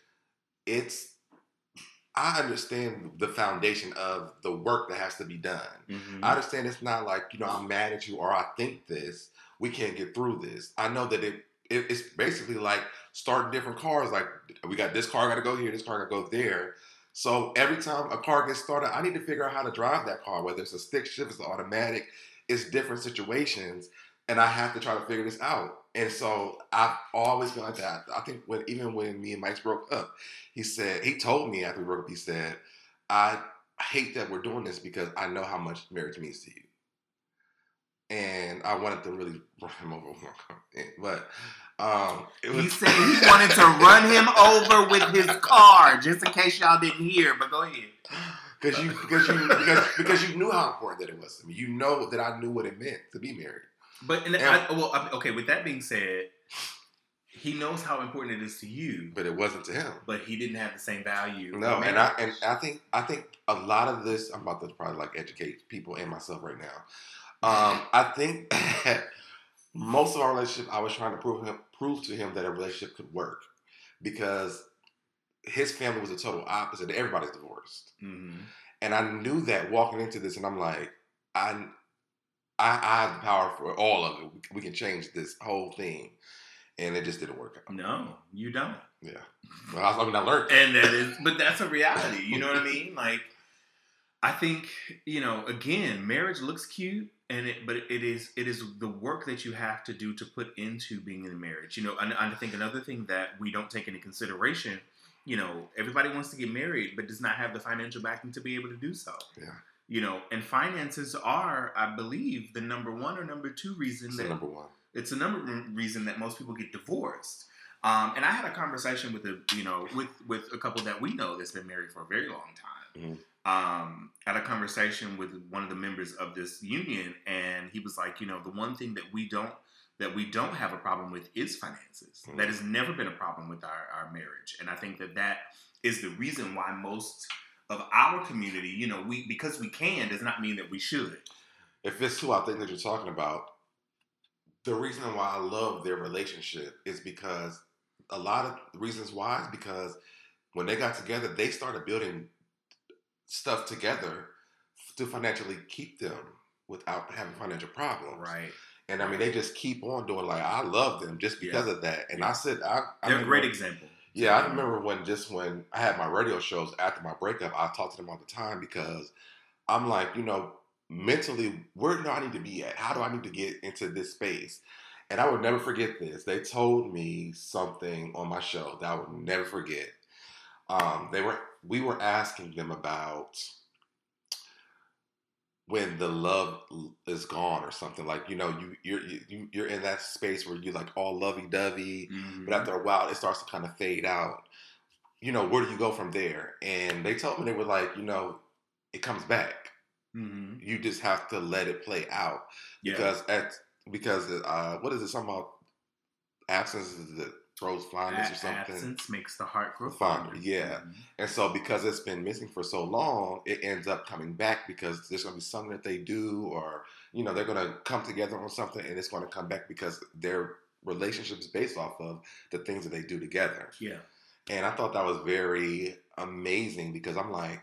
[SPEAKER 2] I understand the foundation of the work that has to be done.
[SPEAKER 1] Mm-hmm.
[SPEAKER 2] I understand it's not like, I'm mad at you or I think this. We can't get through this. I know that it's basically like starting different cars. Like, we got this car got to go here, this car got to go there. So every time a car gets started, I need to figure out how to drive that car, whether it's a stick shift, it's an automatic, it's different situations. And I have to try to figure this out. And so I've always been like that. I think even when me and Mike broke up, he told me after we broke up, he said, I hate that we're doing this because I know how much marriage means to you. And I wanted to really run him over. But
[SPEAKER 1] he said he wanted to run him over with his car, just in case y'all didn't hear, but go ahead.
[SPEAKER 2] Because you knew how important that it was to me. You know that I knew what it meant to be married.
[SPEAKER 1] But okay. With that being said, he knows how important it is to you,
[SPEAKER 2] but it wasn't to him.
[SPEAKER 1] But he didn't have the same value.
[SPEAKER 2] No, and I think a lot of this, I'm about to probably like educate people and myself right now. I think most of our relationship, I was trying to prove to him that a relationship could work, because his family was a total opposite. Everybody's divorced, and I knew that walking into this, and I'm like, I have the power for all of it. We can change this whole thing. And it just didn't work out.
[SPEAKER 1] No, you don't.
[SPEAKER 2] Yeah. Well, I learned.
[SPEAKER 1] And but that's a reality. You know what I mean? Like, I think, again, marriage looks cute. but it is the work that you have to do to put into being in a marriage. You know, and I think another thing that we don't take into consideration, you know, everybody wants to get married, but does not have the financial backing to be able to do so.
[SPEAKER 2] Yeah.
[SPEAKER 1] You know, and finances are, I believe, the number one or number two reason
[SPEAKER 2] It's the number one.
[SPEAKER 1] It's the number one reason that most people get divorced. And I had a conversation with with a couple that we know that's been married for a very long time.
[SPEAKER 2] Mm-hmm.
[SPEAKER 1] Had a conversation with one of the members of this union, and he was like, you know, the one thing that we don't have a problem with is finances.
[SPEAKER 2] Mm-hmm.
[SPEAKER 1] That has never been a problem with our marriage, and I think that is the reason why most of our community, you know, because we can does not mean that we should.
[SPEAKER 2] If it's who I think that you're talking about, the reason why I love their relationship is because a lot of reasons why is because when they got together, they started building stuff together to financially keep them without having financial problems.
[SPEAKER 1] Right.
[SPEAKER 2] And I mean, they just keep on doing, like, I love them just because of that. And I said,
[SPEAKER 1] they're a great example.
[SPEAKER 2] Yeah, I remember when I had my radio shows after my breakup, I talked to them all the time because I'm like, you know, mentally, where do I need to be at? How do I need to get into this space? And I would never forget this. They told me something on my show that I would never forget. We were asking them about when the love is gone or something, like, you know, you're in that space where you're like all lovey-dovey,
[SPEAKER 1] mm-hmm.
[SPEAKER 2] but after a while it starts to kind of fade out. You know, where do you go from there? And they told me, they were like, you know, it comes back.
[SPEAKER 1] Mm-hmm.
[SPEAKER 2] You just have to let it play out.
[SPEAKER 1] Yeah.
[SPEAKER 2] Because what is it? Something about absence is it throws fondness or something?
[SPEAKER 1] Absence makes the heart grow
[SPEAKER 2] fonder.
[SPEAKER 1] fonder.
[SPEAKER 2] Yeah.
[SPEAKER 1] Mm-hmm.
[SPEAKER 2] And so because it's been missing for so long, it ends up coming back because there's going to be something that they do, or, you know, they're going to come together on something and it's going to come back because their relationship is based off of the things that they do together.
[SPEAKER 1] Yeah.
[SPEAKER 2] And I thought that was very amazing because I'm like,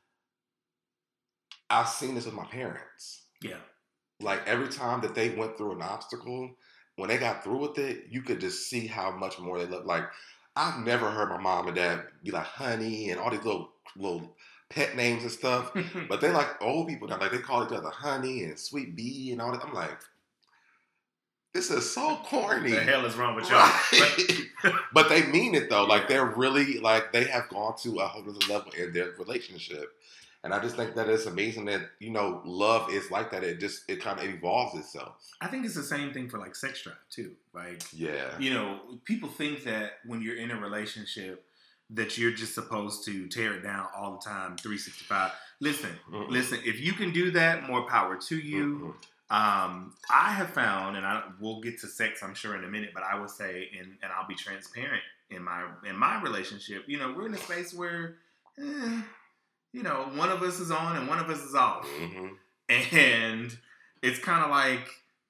[SPEAKER 2] I've seen this with my parents.
[SPEAKER 1] Yeah.
[SPEAKER 2] Like every time that they went through an obstacle, when they got through with it, you could just see how much more they look. Like, I've never heard my mom and dad be like honey and all these little pet names and stuff. But they like old people now. Like, they call each other honey and sweet bee and all that. I'm like, this is so corny.
[SPEAKER 1] The hell is wrong with y'all?
[SPEAKER 2] Right? But they mean it though. Yeah. Like, they're really, like, they have gone to a whole other level in their relationship. And I just think that it's amazing that, you know, love is like that. It kind of evolves itself.
[SPEAKER 1] I think it's the same thing for like sex drive too. Like,
[SPEAKER 2] yeah,
[SPEAKER 1] you know, people think that when you're in a relationship that you're just supposed to tear it down all the time, 365. Listen, if you can do that, more power to you. I have found, and we'll get to sex, I'm sure, in a minute, but I would say, and I'll be transparent in my relationship, you know, we're in a space where, you know, one of us is on and one of us is off. Mm-hmm. And it's kind of like,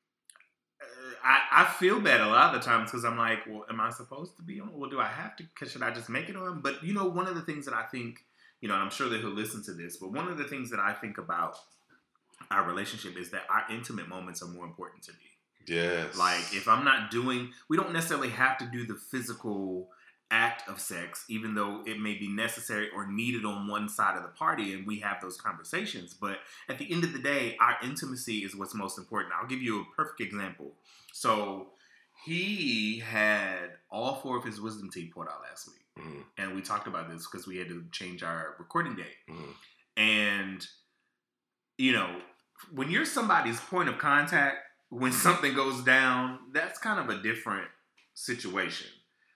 [SPEAKER 1] I feel bad a lot of the times because I'm like, well, am I supposed to be on? Well, do I have to? Should I just make it on? But, you know, one of the things that I think, you know, and I'm sure that he'll listen to this, but one of the things that I think about our relationship is that our intimate moments are more important to me.
[SPEAKER 2] Yes.
[SPEAKER 1] Like, if I'm not we don't necessarily have to do the physical act of sex, even though it may be necessary or needed on one side of the party, and we have those conversations. But at the end of the day, our intimacy is what's most important. I'll give you a perfect example. So he had all 4 of his wisdom teeth poured out last week. Mm-hmm. And we talked about this because we had to change our recording date. Mm-hmm. And, you know, when you're somebody's point of contact, when something goes down, that's kind of a different situation.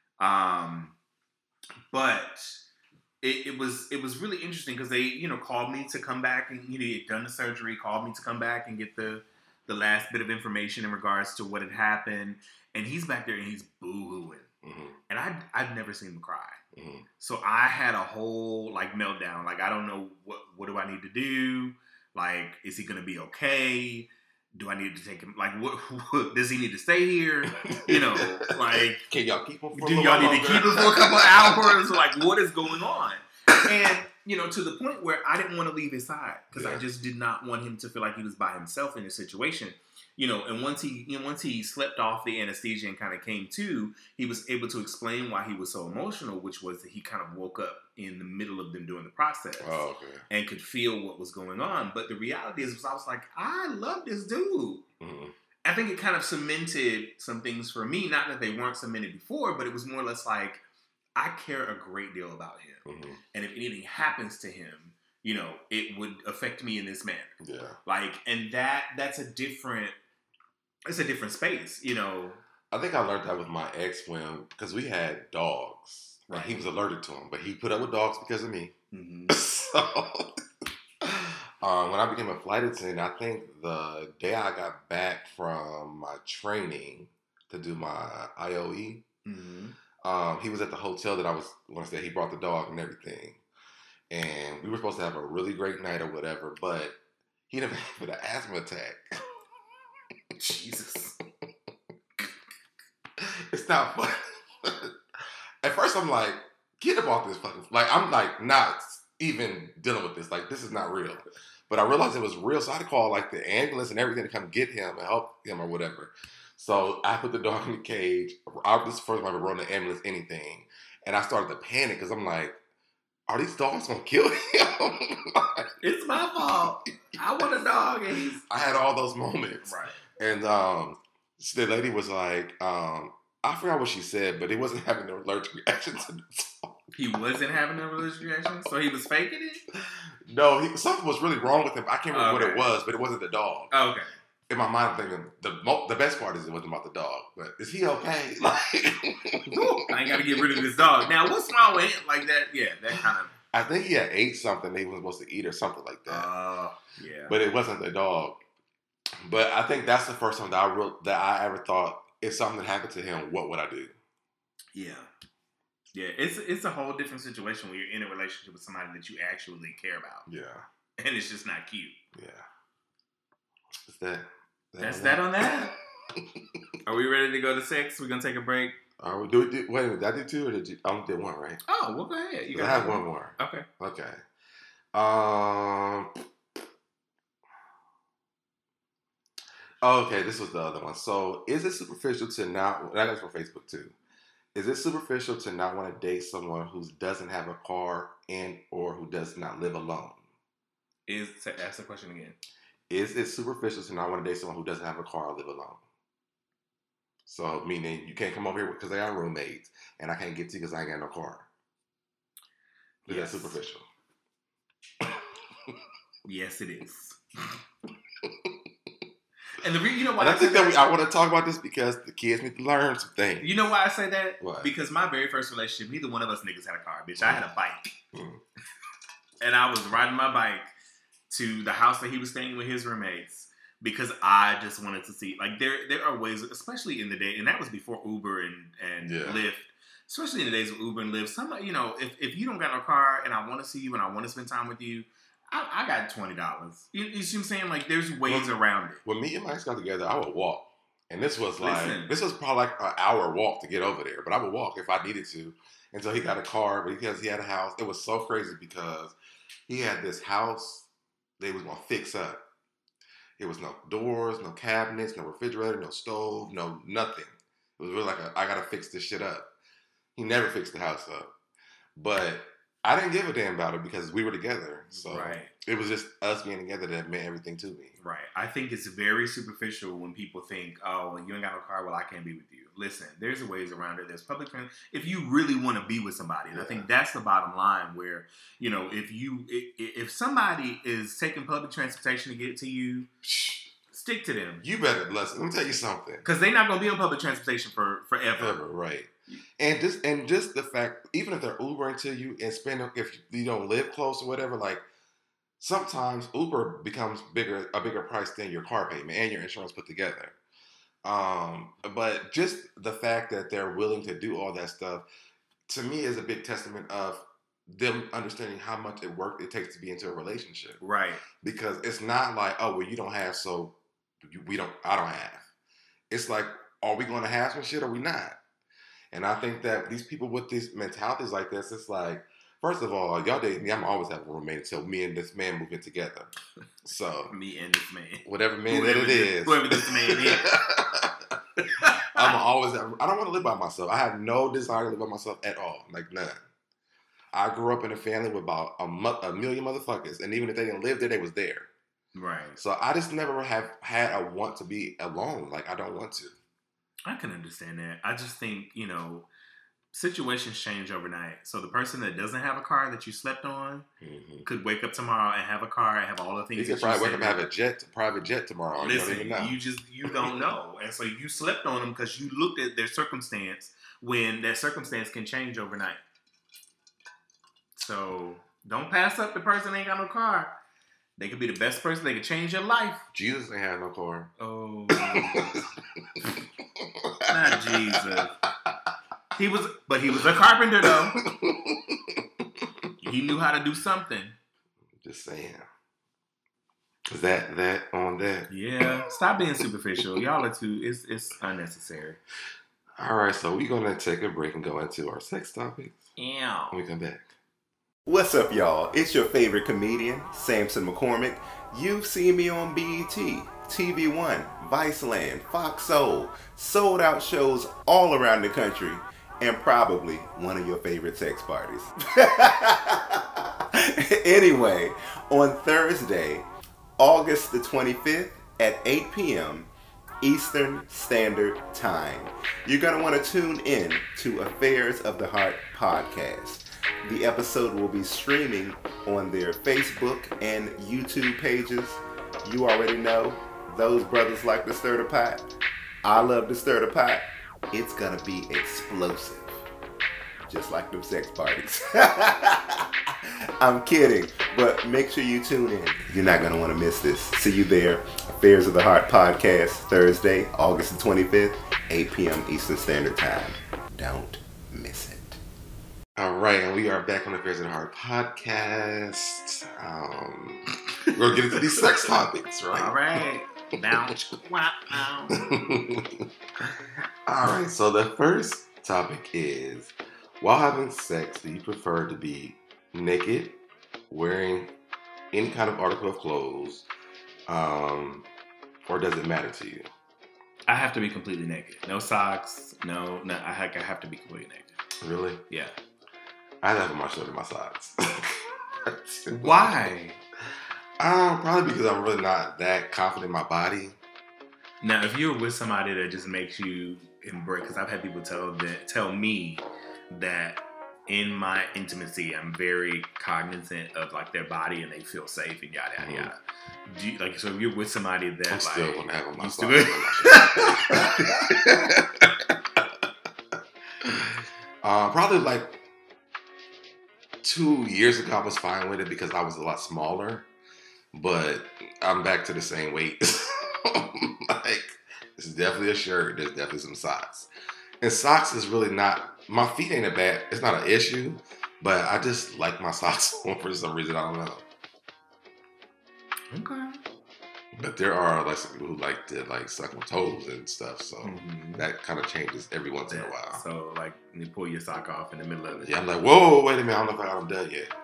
[SPEAKER 1] But it was really interesting because they, you know, called me to come back and, you know, he had done the surgery, called me to come back and get the last bit of information in regards to what had happened. And he's back there and he's boo-hooing. Mm-hmm. And I'd never seen him cry. Mm-hmm. So I had a whole, like, meltdown. Like, I don't know what do I need to do? Like, is he going to be okay? Do I need to take him? Like, what does he need to stay here? You know, like,
[SPEAKER 2] can y'all keep him?
[SPEAKER 1] Do y'all need to keep him for a couple of hours? Like, what is going on? And, you know, to the point where I didn't want to leave his side because I just did not want him to feel like he was by himself in this situation. and once he slept off the anesthesia and kind of came to, he was able to explain why he was so emotional, which was that he kind of woke up in the middle of them doing the process and could feel what was going on. But the reality is, I was like, I love this dude. Mm-hmm. I think it kind of cemented some things for me. Not that they weren't cemented before, but it was more or less like, I care a great deal about him. Mm-hmm. And if anything happens to him, it would affect me in this manner. Yeah. Like, and that's a different space,
[SPEAKER 2] I think I learned that with my ex because we had dogs. Right. And he was allergic to them, but he put up with dogs because of me. Mm-hmm. So, when I became a flight attendant, I think the day I got back from my training to do my IOE, mm-hmm. He was at the hotel that I was going to stay. He brought the dog and everything. And we were supposed to have a really great night or whatever, but he ended up having an asthma attack.
[SPEAKER 1] Jesus.
[SPEAKER 2] It's not fun. At first, I'm like, get him off this fucking... Like, I'm like, not even dealing with this. Like, this is not real. But I realized it was real, so I had to call, like, the ambulance and everything to come get him and help him or whatever. So I put the dog in the cage. This is the first time I ever run the ambulance, anything. And I started to panic because I'm like, are these dogs gonna kill him?
[SPEAKER 1] It's my fault. I want a dog. And
[SPEAKER 2] I had all those moments.
[SPEAKER 1] Right.
[SPEAKER 2] And the lady was like, I forgot what she said, but he wasn't having an allergic reaction to the dog.
[SPEAKER 1] He wasn't having an allergic reaction? So he was faking it?
[SPEAKER 2] No, something was really wrong with him. I can't remember what it was, but it wasn't the dog.
[SPEAKER 1] Oh, okay.
[SPEAKER 2] In my mind, I'm thinking the best part is it wasn't about the dog, but is he okay? Like,
[SPEAKER 1] I ain't got to get rid of this dog. Now, what's wrong with him? Like that? Yeah, that kind of.
[SPEAKER 2] I think he had ate something that he wasn't supposed to eat or something like that.
[SPEAKER 1] Yeah.
[SPEAKER 2] But it wasn't the dog. But I think that's the first time that I ever thought, if something happened to him, what would I do?
[SPEAKER 1] Yeah. Yeah, it's a whole different situation when you're in a relationship with somebody that you actually care about.
[SPEAKER 2] Yeah.
[SPEAKER 1] And it's just not cute.
[SPEAKER 2] Yeah. Is that?
[SPEAKER 1] That's that on that. Are we ready to go to sex? We're gonna take a break.
[SPEAKER 2] Wait a minute. Did I do two or did you? I only did one, right?
[SPEAKER 1] Oh, well, go ahead.
[SPEAKER 2] I have one more.
[SPEAKER 1] Okay.
[SPEAKER 2] Okay, this was the other one. So, is it superficial to not? That goes for Facebook too. Is it superficial to not want to date someone who doesn't have a car and or who does not live alone?
[SPEAKER 1] Ask the question again.
[SPEAKER 2] Is it superficial to not want to date someone who doesn't have a car or live alone? So, meaning you can't come over here because they are roommates, and I can't get to you because I ain't got no car. Is that superficial?
[SPEAKER 1] Yes, it is. And you know why?
[SPEAKER 2] And I think that I want to talk about this because the kids need to learn some things.
[SPEAKER 1] You know why I say that?
[SPEAKER 2] What?
[SPEAKER 1] Because my very first relationship, neither one of us niggas had a car, bitch. I had a bike. And I was riding my bike to the house that he was staying with his roommates because I just wanted to see. Like, there are ways, especially in the day, and that was before Uber and Lyft. Especially in the days of Uber and Lyft. Somebody, if you don't got no car and I want to see you and I want to spend time with you, I got $20. You see what I'm saying? Like, there's ways around it.
[SPEAKER 2] When me and my ex got together, I would walk. And this was this was probably like an hour walk to get over there. But I would walk if I needed to. And so he got a car, but because he had a house, it was so crazy because he had this house they was going to fix up. It was no doors, no cabinets, no refrigerator, no stove, no nothing. It was really like I got to fix this shit up. He never fixed the house up. But I didn't give a damn about it because we were together. So it was just us being together that meant everything to me.
[SPEAKER 1] Right. I think it's very superficial when people think, oh, well, you ain't got no car, well, I can't be with you. Listen, there's ways around it. There's public transit. If you really want to be with somebody, and I think that's the bottom line where, if somebody is taking public transportation to get to you, stick to them.
[SPEAKER 2] You better listen. Let me tell you something.
[SPEAKER 1] Because they're not going to be on public transportation forever.
[SPEAKER 2] Right. And just the fact, even if they're Ubering to you and if you don't live close or whatever, like sometimes Uber becomes a bigger price than your car payment and your insurance put together. But just the fact that they're willing to do all that stuff, to me, is a big testament of them understanding how much work it takes to be into a relationship.
[SPEAKER 1] Right.
[SPEAKER 2] Because it's not like, oh, well, you don't have, so I don't have. It's like, are we going to have some shit or are we not? And I think that these people with these mentalities like this, it's like, First of all, y'all dating me. I'm always have a roommate until me and this man move in together. So
[SPEAKER 1] me and this man,
[SPEAKER 2] whatever man that it is,
[SPEAKER 1] whoever this man is.
[SPEAKER 2] I'm always. I don't want to live by myself. I have no desire to live by myself at all. Like none. I grew up in a family with about a million motherfuckers, and even if they didn't live there, they was there.
[SPEAKER 1] Right.
[SPEAKER 2] So I just never have had a want to be alone. Like I don't want to.
[SPEAKER 1] I can understand that. I just think, situations change overnight. So the person that doesn't have a car that you slept on could wake up tomorrow and have a car and have all the things.
[SPEAKER 2] You could probably wake up and have a private jet tomorrow.
[SPEAKER 1] Listen,
[SPEAKER 2] you don't even know.
[SPEAKER 1] You don't know. And so you slept on them because you looked at their circumstance when that circumstance can change overnight. So don't pass up the person that ain't got no car. They could be the best person. They could change your life.
[SPEAKER 2] Jesus ain't had no car.
[SPEAKER 1] Oh, not Jesus. He was a carpenter though. He knew how to do something.
[SPEAKER 2] Just saying. Is that on that?
[SPEAKER 1] Yeah. Stop being superficial. Y'all are too. It's unnecessary.
[SPEAKER 2] All right, so we're gonna take a break and go into our sex topics.
[SPEAKER 1] Yeah.
[SPEAKER 2] When we come back.
[SPEAKER 4] What's up, y'all? It's your favorite comedian, Samson McCormick. You've seen me on BET, TV One, Viceland, Fox Soul, sold out shows all around the country, and probably one of your favorite sex parties. Anyway, on Thursday, August the 25th at 8 p.m. Eastern Standard Time, you're going to want to tune in to Affairs of the Heart podcast. The episode will be streaming on their Facebook and YouTube pages. You already know, those brothers like to stir the pot. I love to stir the pot. It's gonna be explosive. Just like them sex parties. I'm kidding, but make sure you tune in. You're not gonna want to miss this. See you there. Affairs of the Heart podcast, Thursday, August the 25th, 8 p.m. Eastern Standard Time. Don't miss it.
[SPEAKER 2] All right, and we are back on the Affairs of the Heart podcast. We're going to get into these sex topics, right?
[SPEAKER 1] All right. Bounce. Wow.
[SPEAKER 2] All right, so the first topic is, while having sex, do you prefer to be naked, wearing any kind of article of clothes, or does it matter to you?
[SPEAKER 1] I have to be completely naked. No socks. No. I have to be completely naked.
[SPEAKER 2] Really?
[SPEAKER 1] Yeah.
[SPEAKER 2] I have my shirt and my socks.
[SPEAKER 1] Why?
[SPEAKER 2] Probably because I'm really not that confident in my body.
[SPEAKER 1] Now, if you're with somebody that just makes you embrace, because I've had people tell me that in my intimacy, I'm very cognizant of like their body and they feel safe and yada yada yada. Do you, like, so if you're with somebody that
[SPEAKER 2] I'm still gonna have on my socks. Probably like 2 years ago, I was fine with it because I was a lot smaller, but I'm back to the same weight. Like, it's definitely a shirt. There's definitely some socks. And socks is really not, my feet ain't it's not an issue, but I just like my socks on for some reason. I don't know.
[SPEAKER 1] Okay.
[SPEAKER 2] But there are like some people who like to like suck on toes and stuff, so that kind of changes every once in a while.
[SPEAKER 1] So like you pull your sock off in the middle of it.
[SPEAKER 2] Yeah, I'm like, whoa, wait a minute, I don't know if I'm done yet.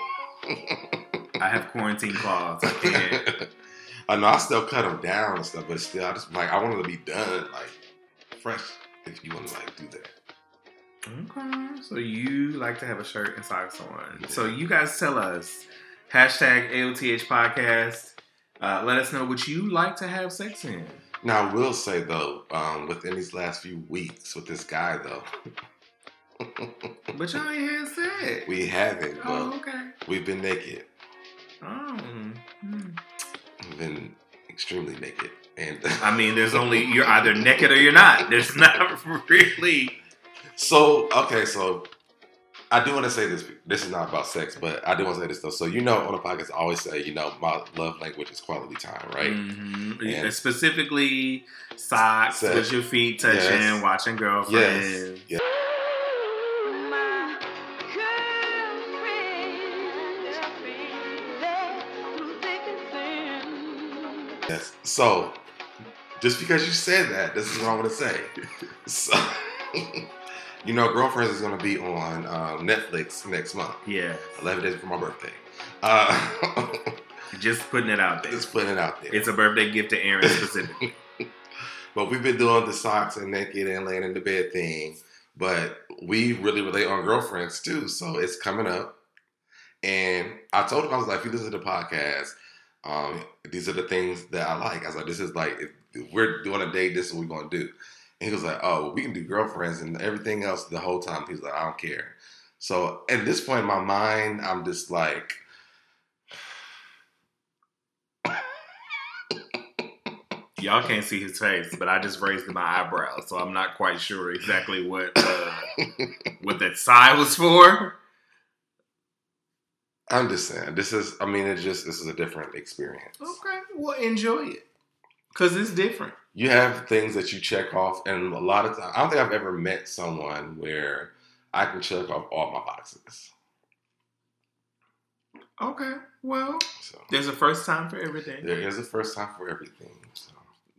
[SPEAKER 1] I have quarantine claws. I can't.
[SPEAKER 2] I know I still cut them down and stuff, but still, I just like I want it to be done like fresh. If you want to like do that.
[SPEAKER 1] Okay. So you like to have a shirt and socks on. Yeah. So you guys tell us #AOTH podcast. Let us know what you like to have sex in.
[SPEAKER 2] Now, I will say, though, within these last few weeks with this guy, though.
[SPEAKER 1] But y'all ain't had sex.
[SPEAKER 2] We haven't, but
[SPEAKER 1] okay.
[SPEAKER 2] We've been naked.
[SPEAKER 1] Oh.
[SPEAKER 2] We've been extremely naked. And
[SPEAKER 1] I mean, you're either naked or you're not. There's not really.
[SPEAKER 2] So, okay, so I do want to say this. This is not about sex, but I do want to say this, though. So, on the podcast, I always say, my love language is quality time, right?
[SPEAKER 1] Mm-hmm. Specifically, socks with your feet touching, watching girlfriends.
[SPEAKER 2] Yes. Yes. So, just because you said that, this is what I want to say. So, You know, Girlfriends is going to be on Netflix next month.
[SPEAKER 1] Yeah.
[SPEAKER 2] 11 days before my birthday.
[SPEAKER 1] Just putting it out there.
[SPEAKER 2] Just putting it out there.
[SPEAKER 1] It's a birthday gift to Aaron specifically.
[SPEAKER 2] But we've been doing the socks and naked and laying in the bed thing. But we really relate on Girlfriends too. So it's coming up. And I told him, I was like, if you listen to the podcast, these are the things that I like. I was like, this is like, if we're doing a date, this is what we're going to do. And he was like, oh, we can do Girlfriends and everything else the whole time. He was like, I don't care. So at this point in my mind, I'm just like,
[SPEAKER 1] y'all can't see his face, but I just raised my eyebrows, so I'm not quite sure exactly what that sigh was for.
[SPEAKER 2] I'm just saying, this is a different experience.
[SPEAKER 1] Okay, well, enjoy it. Because it's different.
[SPEAKER 2] You have things that you check off, and a lot of times, I don't think I've ever met someone where I can check off all my boxes.
[SPEAKER 1] Okay, well,
[SPEAKER 2] So,
[SPEAKER 1] there's a first time for everything.
[SPEAKER 2] there is a first time for everything. So.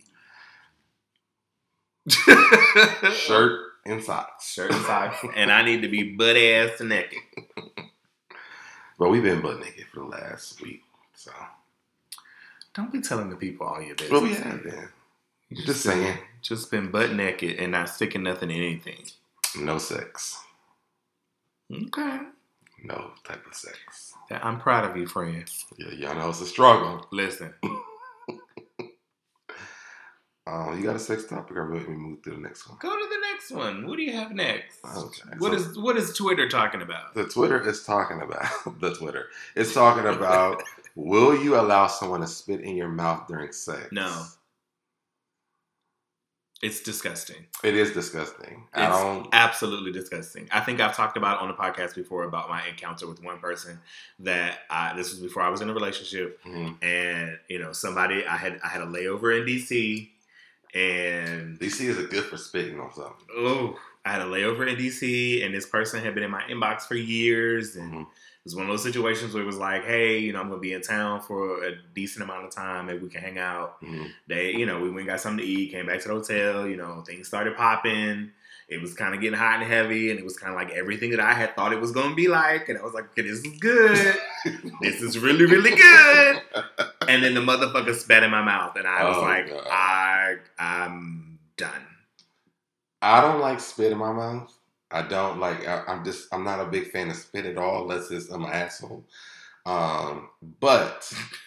[SPEAKER 2] Shirt and socks.
[SPEAKER 1] Shirt and socks. And I need to be butt-ass naked.
[SPEAKER 2] But we've been butt naked for the last week, so.
[SPEAKER 1] Don't be telling the people all your business.
[SPEAKER 2] Well, we have been. Just saying.
[SPEAKER 1] Just been butt naked and not sticking nothing in anything.
[SPEAKER 2] No sex.
[SPEAKER 1] Okay.
[SPEAKER 2] No type of sex.
[SPEAKER 1] I'm proud of you, friends.
[SPEAKER 2] Yeah, y'all know it's a struggle.
[SPEAKER 1] Listen.
[SPEAKER 2] You got a sex topic, or let me move to the next one?
[SPEAKER 1] Go to the next one. What do you have next?
[SPEAKER 2] Okay.
[SPEAKER 1] What is Twitter talking about?
[SPEAKER 2] The Twitter is talking about It's talking about, will you allow someone to spit in your mouth during sex?
[SPEAKER 1] No. It's disgusting.
[SPEAKER 2] It is disgusting.
[SPEAKER 1] It's absolutely disgusting. I think I've talked about on the podcast before about my encounter with one person that this was before I was in a relationship, and somebody I had a layover in DC, and
[SPEAKER 2] DC is good for spitting on something.
[SPEAKER 1] Oh, I had a layover in DC, and this person had been in my inbox for years, and it was one of those situations where it was like, hey, I'm going to be in town for a decent amount of time. Maybe we can hang out. They, we went and got something to eat, came back to the hotel, things started popping. It was kind of getting hot and heavy, and it was kind of like everything that I had thought it was going to be like. And I was like, okay, this is good. This is really, really good. And then the motherfucker spat in my mouth, and I was God. I'm done.
[SPEAKER 2] I don't like spit in my mouth. I don't like, I'm not a big fan of spit at all, unless I'm an asshole. But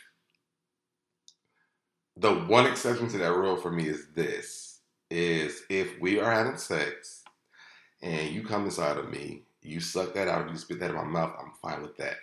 [SPEAKER 2] the one exception to that rule for me is if we are having sex and you come inside of me, you suck that out and you spit that in my mouth, I'm fine with that.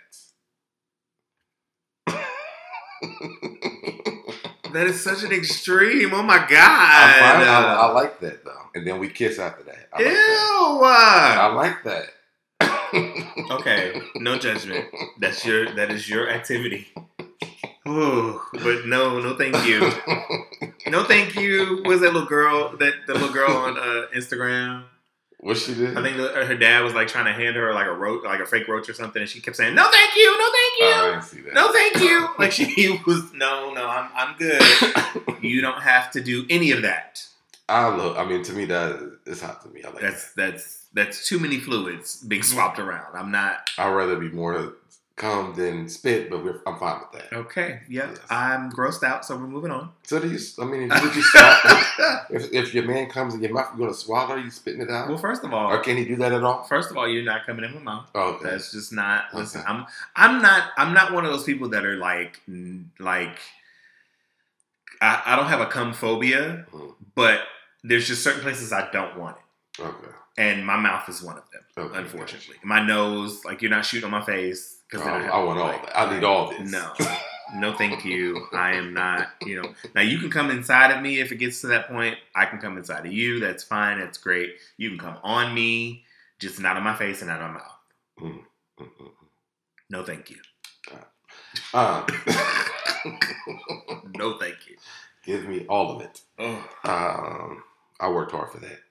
[SPEAKER 1] That is such an extreme. Oh my God.
[SPEAKER 2] I like that though. And then we kiss after that. I like that.
[SPEAKER 1] Okay, no judgment. That is your activity. Ooh, but no, thank you. No, thank you. Was that little girl? The little girl on Instagram?
[SPEAKER 2] What she did?
[SPEAKER 1] I think her dad was like trying to hand her like a fake roach or something, and she kept saying, "No, thank you, no, thank you,
[SPEAKER 2] I didn't see that.
[SPEAKER 1] No, thank you." Like she was, no, I'm good. You don't have to do any of that.
[SPEAKER 2] To me, that is hot to me. I like
[SPEAKER 1] that's too many fluids being swapped around.
[SPEAKER 2] I'd rather be more cum than spit, but I'm fine with that.
[SPEAKER 1] Okay, yeah, yes. I'm grossed out, so we're moving on.
[SPEAKER 2] So would you swallow? if your man comes in your mouth, you going to swallow? Are you spitting it out?
[SPEAKER 1] Well, first of all,
[SPEAKER 2] or can he do that at all? First
[SPEAKER 1] of all, you're not coming in my mouth.
[SPEAKER 2] Oh, okay.
[SPEAKER 1] That's just not.
[SPEAKER 2] Okay.
[SPEAKER 1] Listen, I'm not one of those people that are like I don't have a cum phobia, but there's just certain places I don't want it.
[SPEAKER 2] Okay.
[SPEAKER 1] And my mouth is one of them, unfortunately. Gotcha. My nose, like you're not shooting on my face.
[SPEAKER 2] I want all that. I need all this.
[SPEAKER 1] No, thank you. I am not, Now, you can come inside of me if it gets to that point. I can come inside of you. That's fine. That's great. You can come on me, just not on my face and not on my mouth. No, thank you. No, thank you.
[SPEAKER 2] Give me all of it. I worked hard for that.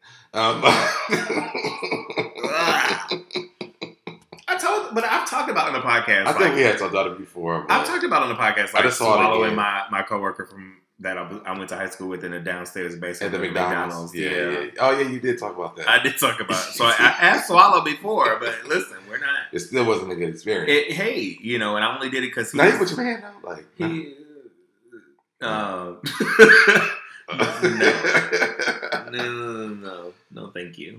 [SPEAKER 1] But I've talked about it on the podcast.
[SPEAKER 2] I think we had talked about it before.
[SPEAKER 1] I've talked about it on the podcast. Like, I just swallowing my coworker from that I went to high school with in the downstairs basement
[SPEAKER 2] At the McDonald's. Yeah. Oh, yeah, you did talk about that.
[SPEAKER 1] I did talk about it. So I have swallowed before, but listen, we're not.
[SPEAKER 2] It still wasn't a good experience.
[SPEAKER 1] Hey, and I only did it because
[SPEAKER 2] now you put your hand out? Like,
[SPEAKER 1] no, thank you.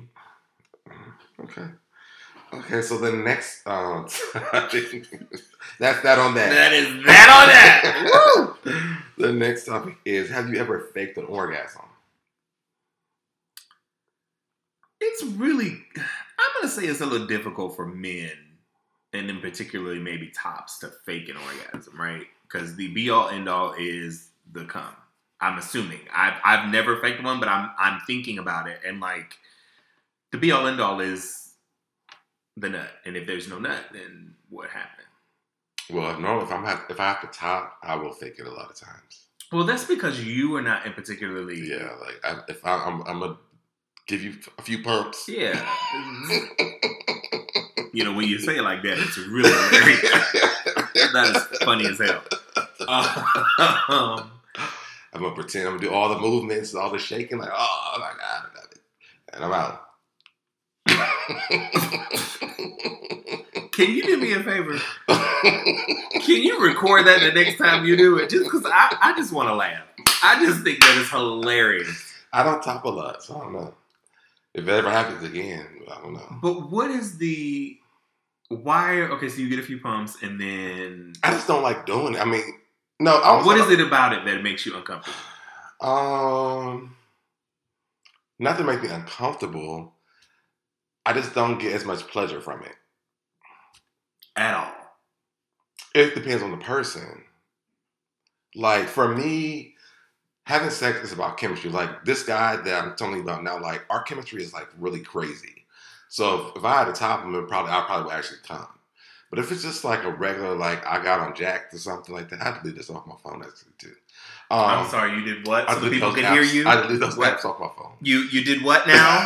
[SPEAKER 2] Okay, so the next that's that on that.
[SPEAKER 1] That is that on that. Woo!
[SPEAKER 2] The next topic is: have you ever faked an orgasm?
[SPEAKER 1] It's really, I'm gonna say it's a little difficult for men, and in particularly maybe tops, to fake an orgasm, right? Because the be all end all is the cum. I'm assuming. I've never faked one, but I'm thinking about it, and like the be all end all is the nut, and if there's no nut, then what happened?
[SPEAKER 2] Well, no. If I have to top, I will fake it a lot of times.
[SPEAKER 1] Well, that's because you are not in particularly.
[SPEAKER 2] Yeah, like I'm gonna give you a few pumps.
[SPEAKER 1] Yeah. When you say it like that, it's really hilarious. That is funny as hell.
[SPEAKER 2] I'm gonna pretend I'm gonna do all the movements, all the shaking, like, oh my God, I got it, and I'm out.
[SPEAKER 1] Can you do me a favor? Can you record that the next time you do it? Just because I just want to laugh. I just think that it's hilarious.
[SPEAKER 2] I don't top a lot, so I don't know. If it ever happens again, I don't know.
[SPEAKER 1] But what is the... Why... Okay, so you get a few pumps and then...
[SPEAKER 2] I just don't like doing it. I mean, no.
[SPEAKER 1] What is it about it that makes you uncomfortable?
[SPEAKER 2] Not to make me uncomfortable. I just don't get as much pleasure from it.
[SPEAKER 1] At all.
[SPEAKER 2] It depends on the person. Like, for me, having sex is about chemistry. Like, this guy that I'm telling you about now, like, our chemistry is, like, really crazy. So, if I had to top him, I probably would actually come. But if it's just, like, a regular, like, I got on Jacked or something like that, I delete this off my phone, actually, too.
[SPEAKER 1] I'm sorry, you did what? So the people can
[SPEAKER 2] apps.
[SPEAKER 1] hear you?
[SPEAKER 2] I delete those apps off my phone.
[SPEAKER 1] You did what now?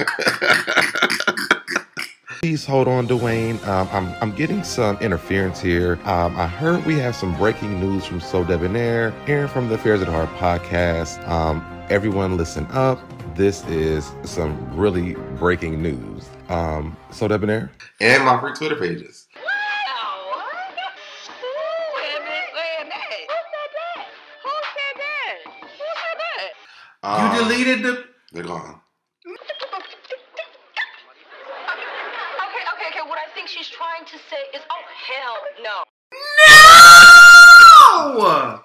[SPEAKER 5] Please hold on, Dwayne. I'm getting some interference here. I heard we have some breaking news from So Debonair, Aaron from the Affairs at Heart podcast. Everyone listen up. This is some really breaking news. So Debonair?
[SPEAKER 2] And my free Twitter pages.
[SPEAKER 3] Wow. Who is saying that? Who said that? Who said that?
[SPEAKER 1] You deleted the...
[SPEAKER 2] They're gone.
[SPEAKER 3] Okay. What I think she's trying to say is, oh, hell no.
[SPEAKER 1] No!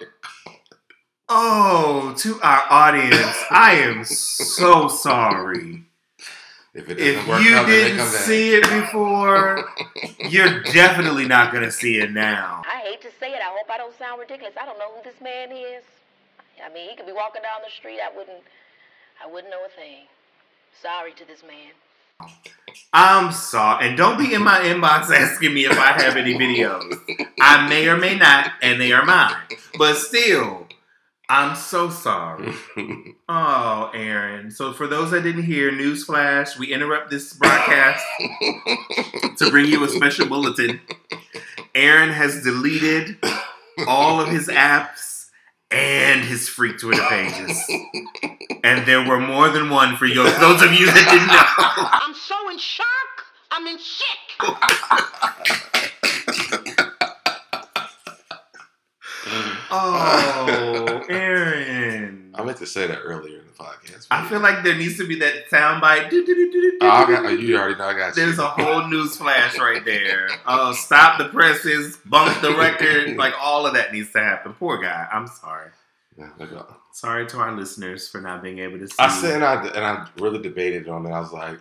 [SPEAKER 1] Oh, to our audience, I am so sorry.
[SPEAKER 2] If you
[SPEAKER 1] didn't see it before, you're definitely not going to see it now.
[SPEAKER 6] I hate to say it. I hope I don't sound ridiculous. I don't know who this man is. I mean, he could be walking down the street. I wouldn't know a thing. Sorry to this man.
[SPEAKER 1] I'm sorry. And don't be in my inbox asking me if I have any videos. I may or may not, and they are mine. But still, I'm so sorry. Oh, Aaron. So for those that didn't hear, newsflash, we interrupt this broadcast to bring you a special bulletin. Aaron has deleted all of his apps and his free Twitter pages. And there were more than one for those of you that didn't know.
[SPEAKER 3] I'm so in shock. I'm in shit.
[SPEAKER 1] Oh, Aaron.
[SPEAKER 2] I meant to say that earlier in the podcast.
[SPEAKER 1] I feel like there needs to be that soundbite.
[SPEAKER 2] You already know I got you.
[SPEAKER 1] There's a whole news flash right there. Stop the presses, bump the record. Like, all of that needs to happen. Poor guy. I'm sorry.
[SPEAKER 2] Yeah,
[SPEAKER 1] sorry to our listeners for not being able to see.
[SPEAKER 2] I said, and I really debated on it. I was like,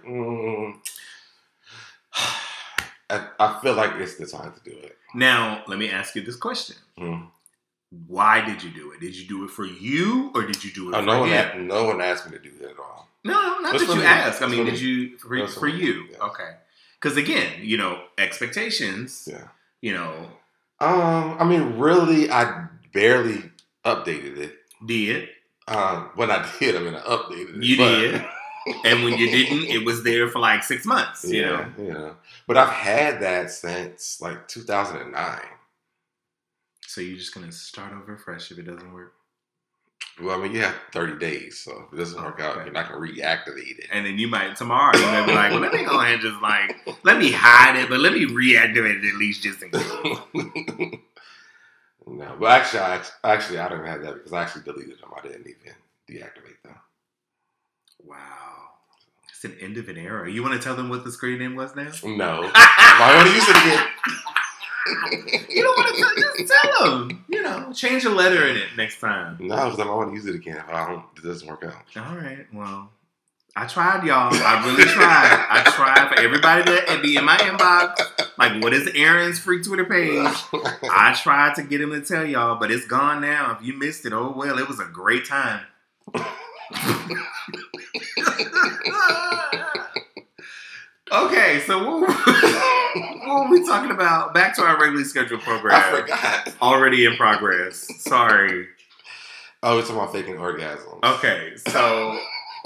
[SPEAKER 2] I feel like it's the time to do it.
[SPEAKER 1] Now, let me ask you this question.
[SPEAKER 2] Hmm.
[SPEAKER 1] Why did you do it? Did you do it for you, or did you do it for him?
[SPEAKER 2] No one asked me to do that at all.
[SPEAKER 1] No, not that you asked. I mean, did you for you? Yeah. Okay. Because again, expectations.
[SPEAKER 2] Yeah. I mean, really, I barely updated it.
[SPEAKER 1] Did?
[SPEAKER 2] When I did, I updated it.
[SPEAKER 1] You did. And when you didn't, it was there for like 6 months.
[SPEAKER 2] Yeah. But I've had that since like 2009.
[SPEAKER 1] So you're just gonna start over fresh if it doesn't work?
[SPEAKER 2] Well, I mean, you have 30 days, so if it doesn't work out, you're not going to reactivate it.
[SPEAKER 1] And then you might, tomorrow, you might be like, well, let me go ahead and just like, let me hide it, but let me reactivate it at least just in case.
[SPEAKER 2] No, but actually, I don't have that because I actually deleted them. I didn't even deactivate them.
[SPEAKER 1] Wow. It's an end of an era. You want to tell them what the screen name was now?
[SPEAKER 2] No. I want to use it again.
[SPEAKER 1] You don't want to just tell them. You know, change a letter in it next time.
[SPEAKER 2] No, because I want to use it again if it doesn't work out.
[SPEAKER 1] All right. Well, I tried, y'all. I really tried. I tried for everybody to be in my inbox. Like, what is Aaron's free Twitter page? I tried to get him to tell y'all, but it's gone now. If you missed it, oh well, it was a great time. Okay, so what were we talking about? Back to our regularly scheduled program.
[SPEAKER 2] I forgot.
[SPEAKER 1] Already in progress. Sorry.
[SPEAKER 2] Oh, it's about faking orgasms.
[SPEAKER 1] Okay, so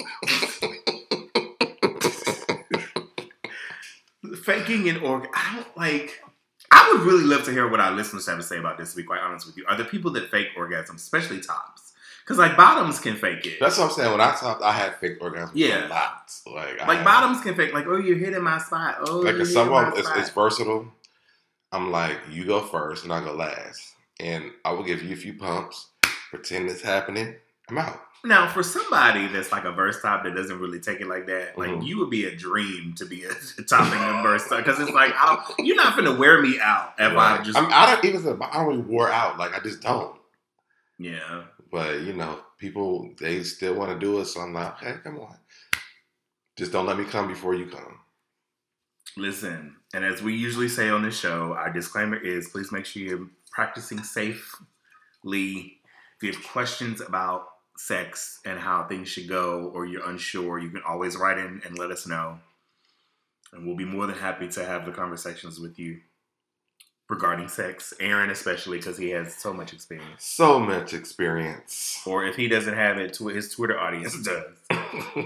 [SPEAKER 1] faking an orgasm. I would really love to hear what our listeners have to say about this, to be quite honest with you. Are there people that fake orgasms, especially tops? Because, like, bottoms can fake it.
[SPEAKER 2] That's what I'm saying. When I topped, I had fake orgasms
[SPEAKER 1] Yeah.
[SPEAKER 2] a lot.
[SPEAKER 1] Like bottoms can fake, like, oh, you're hitting my spot. Oh,
[SPEAKER 2] like,
[SPEAKER 1] you're
[SPEAKER 2] if some
[SPEAKER 1] hitting
[SPEAKER 2] of
[SPEAKER 1] my
[SPEAKER 2] them,
[SPEAKER 1] spot.
[SPEAKER 2] it's versatile. I'm like, you go first and I go last. And I will give you a few pumps, pretend it's happening. I'm out.
[SPEAKER 1] Now, for somebody that's like a verse top that doesn't really take it like that, like, you would be a dream to be a topping a verse top. Because it's like, you're not finna wear me out if I just...
[SPEAKER 2] I don't really wore out. Like, I just don't.
[SPEAKER 1] Yeah.
[SPEAKER 2] But, people, they still want to do it. So I'm like, hey, come on. Just don't let me come before you come.
[SPEAKER 1] Listen, and as we usually say on this show, our disclaimer is please make sure you're practicing safely. If you have questions about sex and how things should go, or you're unsure, you can always write in and let us know. And we'll be more than happy to have the conversations with you regarding sex. Aaron especially, because he has so much experience.
[SPEAKER 2] So much experience.
[SPEAKER 1] Or if he doesn't have it, his Twitter audience does.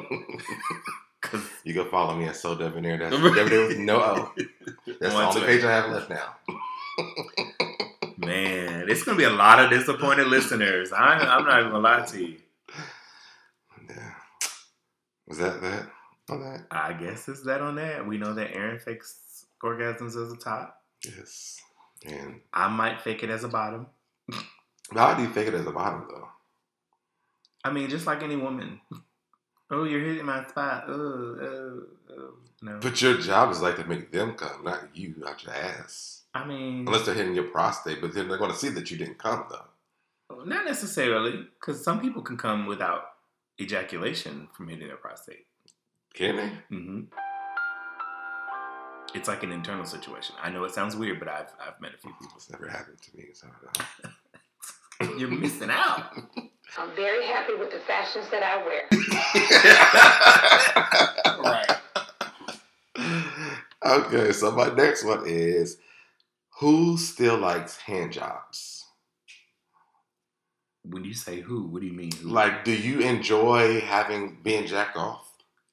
[SPEAKER 2] You can follow me at So Debonair. That's Debonair with no O. That's the only page I have left now.
[SPEAKER 1] Man, it's going to be a lot of disappointed listeners. I'm not even going to lie to you.
[SPEAKER 2] Yeah. Was that on that?
[SPEAKER 1] I guess it's that on that. We know that Aaron fakes orgasms as a top.
[SPEAKER 2] Yes. And
[SPEAKER 1] I might fake it as a bottom.
[SPEAKER 2] How do you fake it as a bottom, though?
[SPEAKER 1] I mean, just like any woman. Oh, you're hitting my spot. No.
[SPEAKER 2] But your job is like to make them come, not you out your ass.
[SPEAKER 1] I mean...
[SPEAKER 2] Unless they're hitting your prostate, but then they're going to see that you didn't come, though.
[SPEAKER 1] Not necessarily, because some people can come without ejaculation from hitting their prostate.
[SPEAKER 2] Can they?
[SPEAKER 1] Mm-hmm. It's like an internal situation. I know it sounds weird, but I've met a few people.
[SPEAKER 2] It's never happened to me, so
[SPEAKER 1] You're missing out.
[SPEAKER 6] I'm very happy with the fashions that I wear.
[SPEAKER 1] Right.
[SPEAKER 2] Okay, so my next one is, who still likes hand jobs?
[SPEAKER 1] When you say who, what do you mean who?
[SPEAKER 2] Like, do you enjoy being jacked off?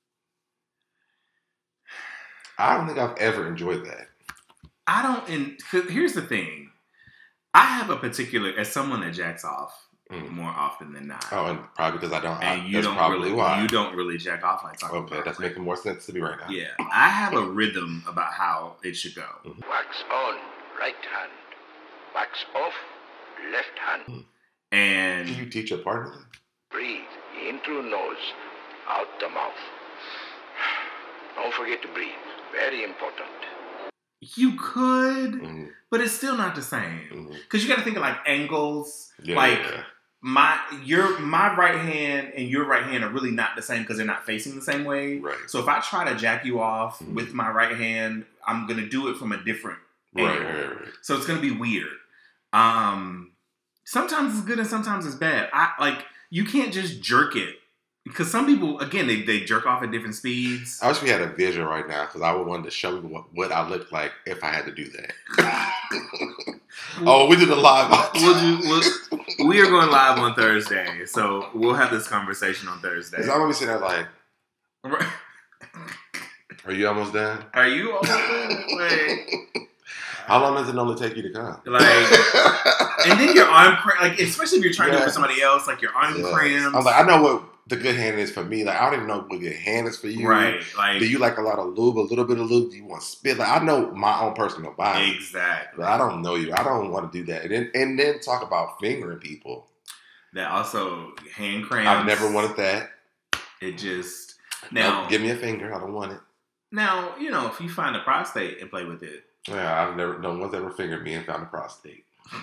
[SPEAKER 2] I don't think I've ever enjoyed that.
[SPEAKER 1] I don't, here's the thing. I have a particular, as someone that jacks off more often than not.
[SPEAKER 2] Oh, and probably because I don't.
[SPEAKER 1] And you
[SPEAKER 2] that's
[SPEAKER 1] don't
[SPEAKER 2] probably
[SPEAKER 1] really,
[SPEAKER 2] why.
[SPEAKER 1] you don't really jack off like talking about.
[SPEAKER 2] Okay, that's making more sense to me right now.
[SPEAKER 1] Yeah, I have a rhythm about how it should go.
[SPEAKER 7] Wax on, right hand. Wax off, left hand.
[SPEAKER 1] And
[SPEAKER 2] can you teach your partner that?
[SPEAKER 7] Breathe in through nose, out the mouth. Don't forget to breathe. Very important.
[SPEAKER 1] You could, but it's still not the same. Because you got to think of like angles.
[SPEAKER 2] Yeah,
[SPEAKER 1] like
[SPEAKER 2] yeah.
[SPEAKER 1] my right hand and your right hand are really not the same because they're not facing the same way.
[SPEAKER 2] Right.
[SPEAKER 1] So if I try to jack you off with my right hand, I'm gonna do it from a different angle.
[SPEAKER 2] Right.
[SPEAKER 1] So it's gonna be weird. Sometimes it's good and sometimes it's bad. You can't just jerk it. Because some people, again, they jerk off at different speeds.
[SPEAKER 2] I wish we had a visual right now because I would want to show you what I look like if I had to do that. We did a live.
[SPEAKER 1] We are going live on Thursday, so we'll have this conversation on Thursday.
[SPEAKER 2] Because I'm going to be sitting there like, are you almost done?
[SPEAKER 1] Are you almost done? Wait.
[SPEAKER 2] How long does it normally take you to come?
[SPEAKER 1] Like, and then your arm like, especially if you're trying to do it for somebody else, like your arm cramps.
[SPEAKER 2] I'm like, I know what the good hand is for me. Like, I don't even know what good hand is for you.
[SPEAKER 1] Right. Like,
[SPEAKER 2] do you like a lot of lube, a little bit of lube? Do you want spit? Like, I know my own personal body.
[SPEAKER 1] Exactly.
[SPEAKER 2] But I don't know you. I don't want to do that. And then talk about fingering people.
[SPEAKER 1] That also hand cramps.
[SPEAKER 2] I've never wanted that.
[SPEAKER 1] It just now
[SPEAKER 2] give me a finger. I don't want it.
[SPEAKER 1] Now, you know, if you find a prostate and play with it.
[SPEAKER 2] Yeah, I've never. No one's ever fingered me and found a prostate.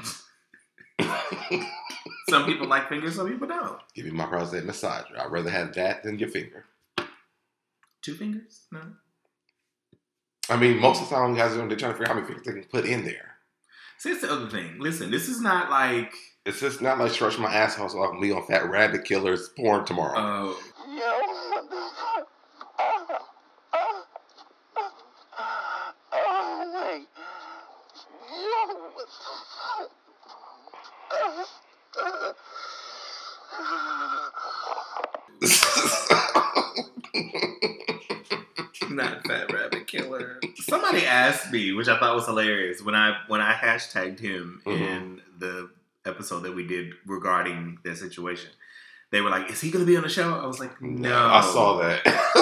[SPEAKER 1] Some people like fingers, some people don't.
[SPEAKER 2] Give me my prostate massager. I'd rather have that than your finger.
[SPEAKER 1] 2 fingers? No.
[SPEAKER 2] I mean, most of the time, guys they're trying to figure out how many fingers they can put in there.
[SPEAKER 1] See, that's the other thing. Listen, this is not like.
[SPEAKER 2] It's just not like stretch my asshole so I can be on Fat Rabbit Killer's porn tomorrow.
[SPEAKER 1] Not Fat Rabbit Killer. Somebody asked me, which I thought was hilarious, when I hashtagged him in the episode that we did regarding their situation. They were like, "Is he going to be on the show?" I was like, "No."
[SPEAKER 2] I saw that.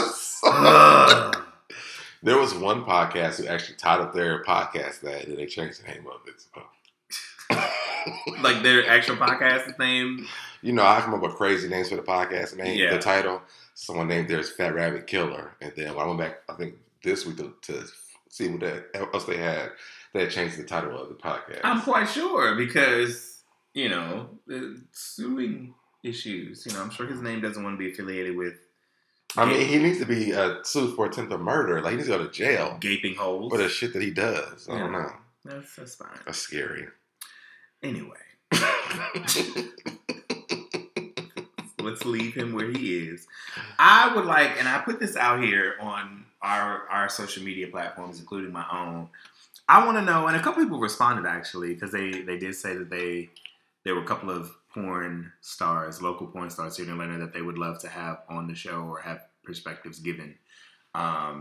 [SPEAKER 2] There was one podcast who actually titled their podcast that, and they changed the name of it. So.
[SPEAKER 1] Like their actual podcast's name?
[SPEAKER 2] You know, I come up with crazy names for the podcast name.
[SPEAKER 1] Yeah.
[SPEAKER 2] The title, someone named theirs Fat Rabbit Killer. And then when I went back, I think this week to see what else they had changed the title of the podcast.
[SPEAKER 1] I'm quite sure because, you know, suing issues. You know, I'm sure his name doesn't want to be affiliated with.
[SPEAKER 2] I mean, he needs to be sued for attempted murder. Like, he needs to go to jail.
[SPEAKER 1] Gaping holes.
[SPEAKER 2] For the shit that he does. I don't know.
[SPEAKER 1] That's fine.
[SPEAKER 2] That's scary.
[SPEAKER 1] Anyway. Let's leave him where he is. I would like, and I put this out here on our social media platforms, including my own. I want to know, and a couple people responded actually, because they did say that there were a couple of porn stars, local porn stars here in Atlanta that they would love to have on the show or have perspectives given. I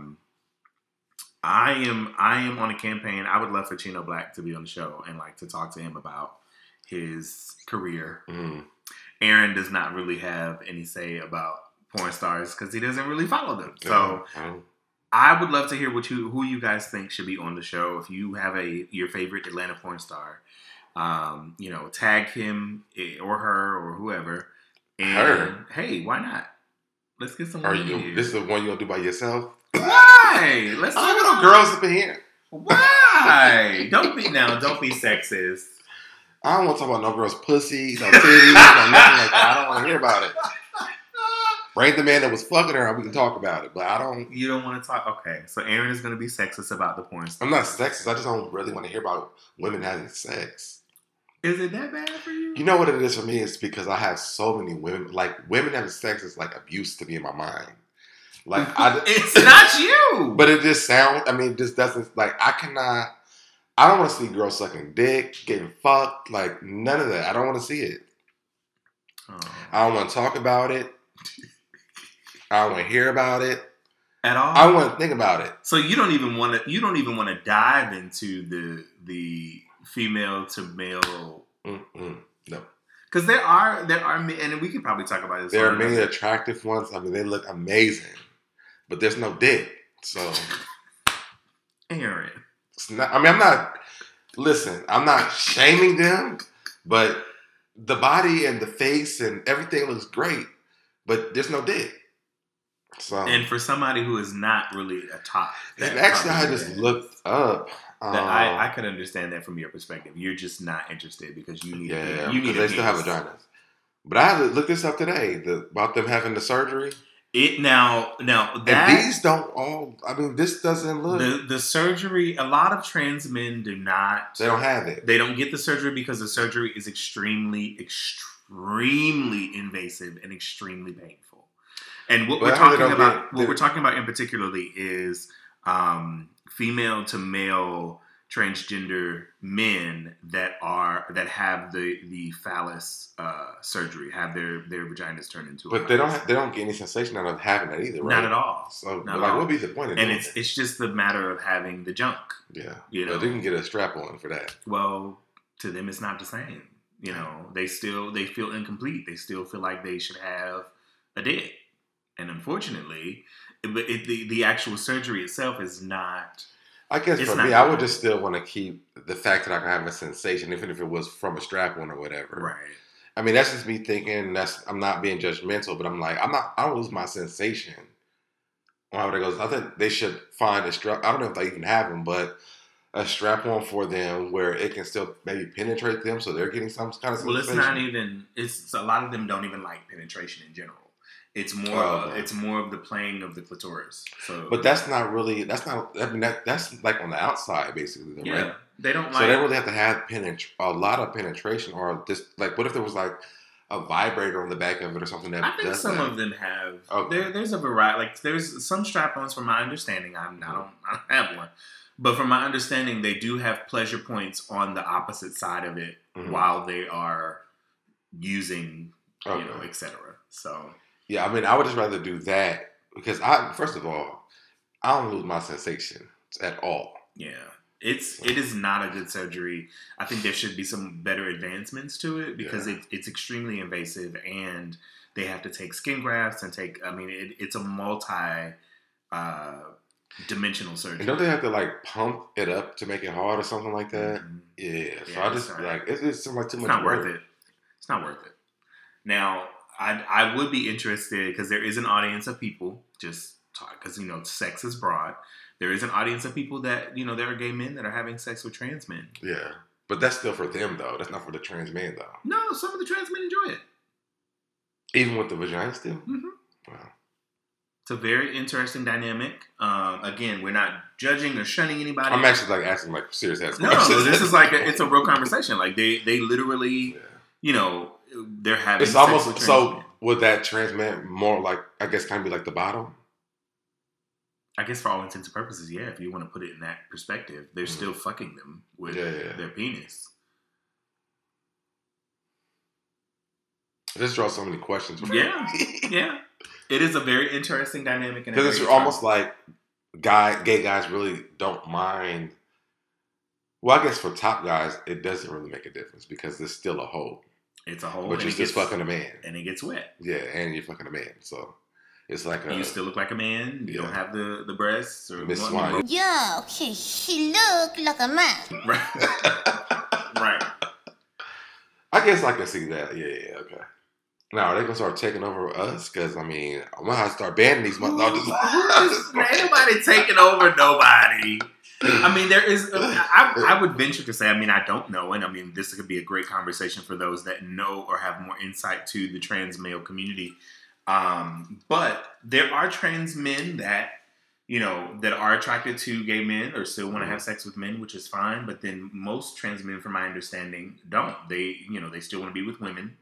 [SPEAKER 1] am on a campaign. I would love for Chino Black to be on the show and like to talk to him about his career. Aaron does not really have any say about porn stars because he doesn't really follow them. So I would love to hear who you guys think should be on the show. If you have your favorite Atlanta porn star, you know, tag him or her or whoever. And hey, why not? Let's get some.
[SPEAKER 2] This is the one you'll do by yourself?
[SPEAKER 1] Why? Let's
[SPEAKER 2] talk about girls up in here.
[SPEAKER 1] Why? Don't be sexist.
[SPEAKER 2] I don't want to talk about no girl's pussy, no titties, no nothing like that. I don't want to hear about it. Bring the man that was fucking her and we can talk about it. But I don't.
[SPEAKER 1] You don't want to talk? Okay. So Aaron is going to be sexist about the porn stuff.
[SPEAKER 2] I'm not sexist. I just don't really want to hear about women having sex.
[SPEAKER 1] Is it that bad for you?
[SPEAKER 2] You know what it is for me? It's because I have so many women. Like, women having sex is like abuse to me in my mind. Like,
[SPEAKER 1] it's not you.
[SPEAKER 2] But it just sounds, I mean, it just doesn't, like, I don't want to see girls sucking dick, getting fucked, like, none of that. I don't want to see it. I don't want to talk about it. I don't want to hear about it.
[SPEAKER 1] At all?
[SPEAKER 2] I don't want to think about it.
[SPEAKER 1] So you don't even want to dive into the female to male.
[SPEAKER 2] No.
[SPEAKER 1] Because there are, and we could probably talk about this.
[SPEAKER 2] There are many attractive ones. I mean, they look amazing, but there's no dick. So,
[SPEAKER 1] Aaron,
[SPEAKER 2] it's not, I mean, I'm not shaming them, but the body and the face and everything looks great, but there's no dick. So,
[SPEAKER 1] and for somebody who is not really a top,
[SPEAKER 2] and actually, I just looked up.
[SPEAKER 1] I could understand that from your perspective. You're just not interested because you need.
[SPEAKER 2] They still have vaginas. But I had to look this up today about them having the surgery.
[SPEAKER 1] Now that
[SPEAKER 2] and these don't all. I mean, this doesn't look
[SPEAKER 1] the surgery. A lot of trans men do not.
[SPEAKER 2] They don't have it.
[SPEAKER 1] They don't get the surgery because the surgery is extremely, extremely invasive and extremely painful. And what we're talking about in particularly is female to male transgender men that have the phallus surgery, have their vaginas turned into.
[SPEAKER 2] But they don't get any sensation out of having that either, right?
[SPEAKER 1] Not at all.
[SPEAKER 2] So, what would be the point of doing it?
[SPEAKER 1] It's just the matter of having the junk.
[SPEAKER 2] Yeah,
[SPEAKER 1] But
[SPEAKER 2] they can get a strap on for that.
[SPEAKER 1] Well, to them, it's not the same. They feel incomplete. They still feel like they should have a dick, and unfortunately, the actual surgery itself is not.
[SPEAKER 2] I guess for me, I would just still want to keep the fact that I can have a sensation, even if it was from a strap on or whatever.
[SPEAKER 1] Right.
[SPEAKER 2] I mean, that's just me thinking. I'm not being judgmental, but I'm like, I don't lose my sensation. How it goes? I think they should find a strap. I don't know if they even have them, but a strap on for them where it can still maybe penetrate them, so they're getting some kind of sensation.
[SPEAKER 1] Well, it's not even. It's a lot of them don't even like penetration in general. It's more. It's more of the playing of the clitoris. So,
[SPEAKER 2] but that's not really. That's not. I mean, that's like on the outside, basically.
[SPEAKER 1] Yeah,
[SPEAKER 2] right?
[SPEAKER 1] They don't.
[SPEAKER 2] So they really have to have a lot of penetration, or just like, what if there was like a vibrator on the back of it or something that
[SPEAKER 1] I think
[SPEAKER 2] does
[SPEAKER 1] some
[SPEAKER 2] that?
[SPEAKER 1] of them have.
[SPEAKER 2] Okay.
[SPEAKER 1] There's a variety. Like there's some strap-ons, from my understanding. I don't have one, but from my understanding, they do have pleasure points on the opposite side of it while they are using, etc. So.
[SPEAKER 2] Yeah, I mean, I would just rather do that because first of all, I don't lose my sensations at all.
[SPEAKER 1] Yeah, it is not a good surgery. I think there should be some better advancements to it because it's extremely invasive, and they have to take skin grafts and it's a dimensional surgery.
[SPEAKER 2] And don't they have to like pump it up to make it hard or something like that? Mm-hmm. Yeah. So I just it's like too much.
[SPEAKER 1] It's not worth it. It's not worth it. Now. I would be interested because there is an audience of people just talk because sex is broad. There is an audience of people that there are gay men that are having sex with trans men.
[SPEAKER 2] Yeah, but that's still for them though. That's not for the trans men though.
[SPEAKER 1] No, some of the trans men enjoy it,
[SPEAKER 2] even with the vagina still.
[SPEAKER 1] Mm-hmm.
[SPEAKER 2] Wow,
[SPEAKER 1] it's a very interesting dynamic. Again, we're not judging or shunning anybody.
[SPEAKER 2] I'm actually like asking like serious ass
[SPEAKER 1] questions. No, this is like it's a real conversation. Like they literally they're having.
[SPEAKER 2] It's almost so. Would that trans man more like I guess kind of be like the bottom?
[SPEAKER 1] I guess for all intents and purposes, yeah. If you want to put it in that perspective, they're still fucking them with their penis.
[SPEAKER 2] This draws so many questions.
[SPEAKER 1] Yeah. It is a very interesting dynamic,
[SPEAKER 2] because it's almost like gay guys really don't mind. Well, I guess for top guys, it doesn't really make a difference because there's still a hole.
[SPEAKER 1] It's a hole.
[SPEAKER 2] But you're just fucking a man.
[SPEAKER 1] And it gets wet.
[SPEAKER 2] Yeah, and you're fucking a man. So it's like
[SPEAKER 1] you still look like a man. You don't have the breasts or
[SPEAKER 2] Miss Swan.
[SPEAKER 8] Yo, she look like a man.
[SPEAKER 1] Right.
[SPEAKER 2] I guess I can see that. Yeah, okay. Now, are they going to start taking over us? Because, I mean, I'm going to have to start banning these motherfuckers.
[SPEAKER 1] Ain't nobody taking over nobody. I mean, there is. I would venture to say. I mean, I don't know, and I mean, this could be a great conversation for those that know or have more insight to the trans male community. But there are trans men that that are attracted to gay men or still want to have sex with men, which is fine. But then most trans men, from my understanding, don't. They they still want to be with women.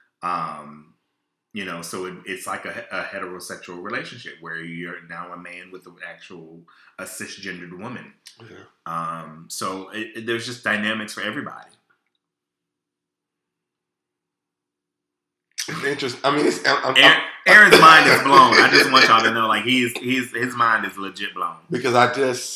[SPEAKER 1] So it's like a heterosexual relationship where you're now a man with a cisgendered woman.
[SPEAKER 2] Yeah.
[SPEAKER 1] So there's just dynamics for everybody.
[SPEAKER 2] It's interesting. I mean,
[SPEAKER 1] Aaron's mind is blown. I just want y'all to know, like his mind is legit blown.
[SPEAKER 2] Because I guess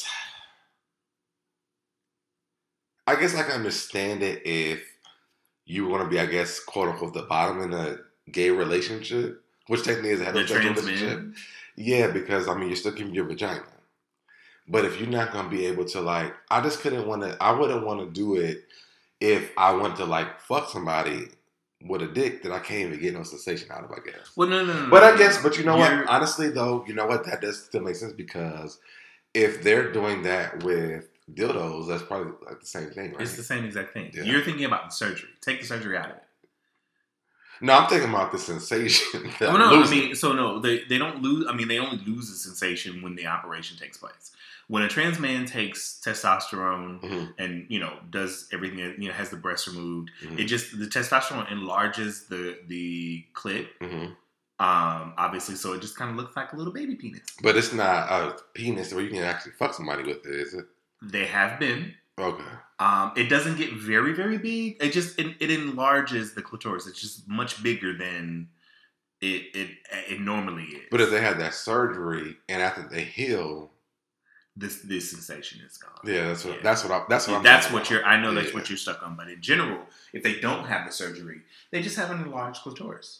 [SPEAKER 2] I can understand it if you want to be, I guess, quote unquote, the bottom in a gay relationship, which technically is a heterosexual relationship. Yeah, because I mean, you're still keeping your vagina. But if you're not gonna be able to I wouldn't want to do it if I want to fuck somebody with a dick that I can't even get no sensation out of, I guess.
[SPEAKER 1] Well, no.
[SPEAKER 2] But I guess, but you know what? Honestly, though, you know what? That does still make sense because if they're doing that with dildos, that's probably like the same thing, right?
[SPEAKER 1] It's the same exact thing.
[SPEAKER 2] Yeah.
[SPEAKER 1] You're thinking about the surgery. Take the surgery out of it.
[SPEAKER 2] No, I'm thinking about the sensation.
[SPEAKER 1] They don't lose. I mean, they only lose the sensation when the operation takes place. When a trans man takes testosterone and does everything, has the breast removed, it just the testosterone enlarges the clit. Obviously, so it just kind of looks like a little baby penis.
[SPEAKER 2] But it's not a penis where you can actually fuck somebody with it, is it?
[SPEAKER 1] They have been.
[SPEAKER 2] Okay.
[SPEAKER 1] It doesn't get very, very big. It enlarges the clitoris. It's just much bigger than it normally is.
[SPEAKER 2] But if they had that surgery and after they heal,
[SPEAKER 1] this sensation is gone.
[SPEAKER 2] Yeah, that's what I'm.
[SPEAKER 1] I know that's what you're stuck on. But in general, if they don't have the surgery, they just have an enlarged clitoris.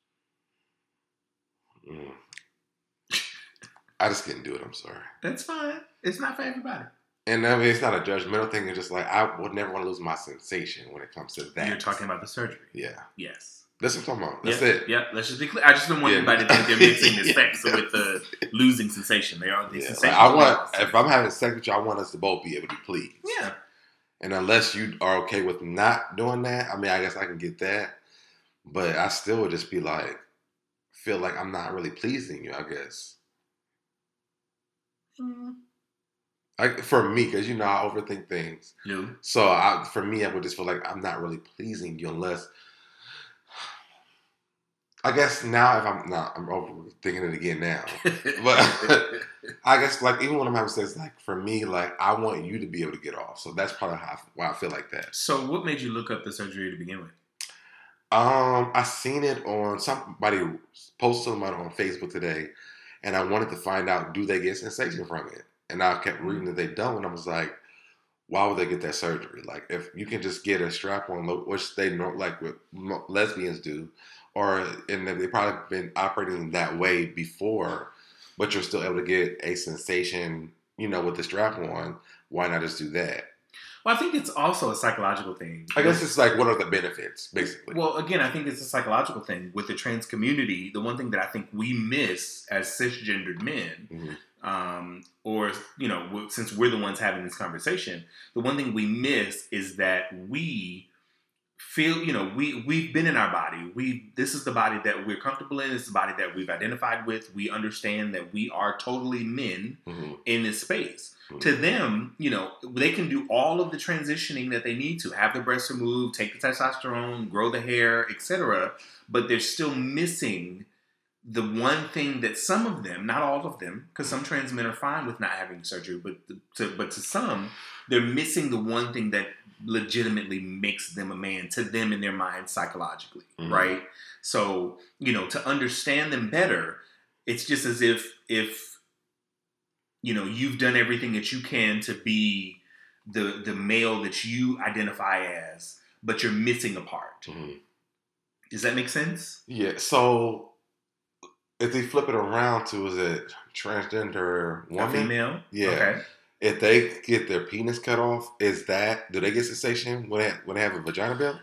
[SPEAKER 2] I just couldn't do it. I'm sorry.
[SPEAKER 1] That's fine. It's not for everybody.
[SPEAKER 2] And I mean, it's not a judgmental thing. It's just like I would never want to lose my sensation when it comes to that.
[SPEAKER 1] You're talking about the surgery.
[SPEAKER 2] Yeah.
[SPEAKER 1] Yes.
[SPEAKER 2] That's what I'm talking about. That's it.
[SPEAKER 1] Yeah. Let's just be clear. I just don't want anybody to think they're mixing the sex with the losing sensation. They are the sensation.
[SPEAKER 2] If I'm having sex with you, I want us to both be able to be pleased.
[SPEAKER 1] Yeah.
[SPEAKER 2] And unless you are okay with not doing that, I mean, I guess I can get that. But I still would just be like, feel like I'm not really pleasing you, I guess. For me, because I overthink things.
[SPEAKER 1] Yeah.
[SPEAKER 2] So for me, I would just feel like I'm not really pleasing you unless. I guess now, if I'm overthinking it again now. But I guess like even when I'm having sex, like for me, like I want you to be able to get off. So that's probably why I feel like that.
[SPEAKER 1] So what made you look up the surgery to begin with?
[SPEAKER 2] I seen it on somebody posted about it on Facebook today, and I wanted to find out, do they get sensation from it? And I kept reading that they don't, and I was like, why would they get that surgery? Like, if you can just get a strap-on, which they don't like what lesbians do, and they've probably been operating that way before, but you're still able to get a sensation, with the strap-on, why not just do that?
[SPEAKER 1] Well, I think it's also a psychological thing.
[SPEAKER 2] I guess it's like, what are the benefits, basically?
[SPEAKER 1] Well, again, I think it's a psychological thing. With the trans community, the one thing that I think we miss as cisgendered men, or, since we're the ones having this conversation, the one thing we miss is that we feel, we've been in our body. This is the body that we're comfortable in. This is the body that we've identified with. We understand that we are totally men in this space. To them, they can do all of the transitioning that they need to, have the breasts removed, take the testosterone, grow the hair, etc. But they're still missing the one thing that some of them, not all of them, because some trans men are fine with not having surgery, but to some, they're missing the one thing that legitimately makes them a man, to them in their mind psychologically, right? So, to understand them better, it's just as if you've done everything that you can to be the male that you identify as, but you're missing a part. Does that make sense?
[SPEAKER 2] Yeah. So if they flip it around to, is it transgender woman?
[SPEAKER 1] A female?
[SPEAKER 2] Yeah.
[SPEAKER 1] Okay.
[SPEAKER 2] If they get their penis cut off, do they get sensation when they have a vagina bill?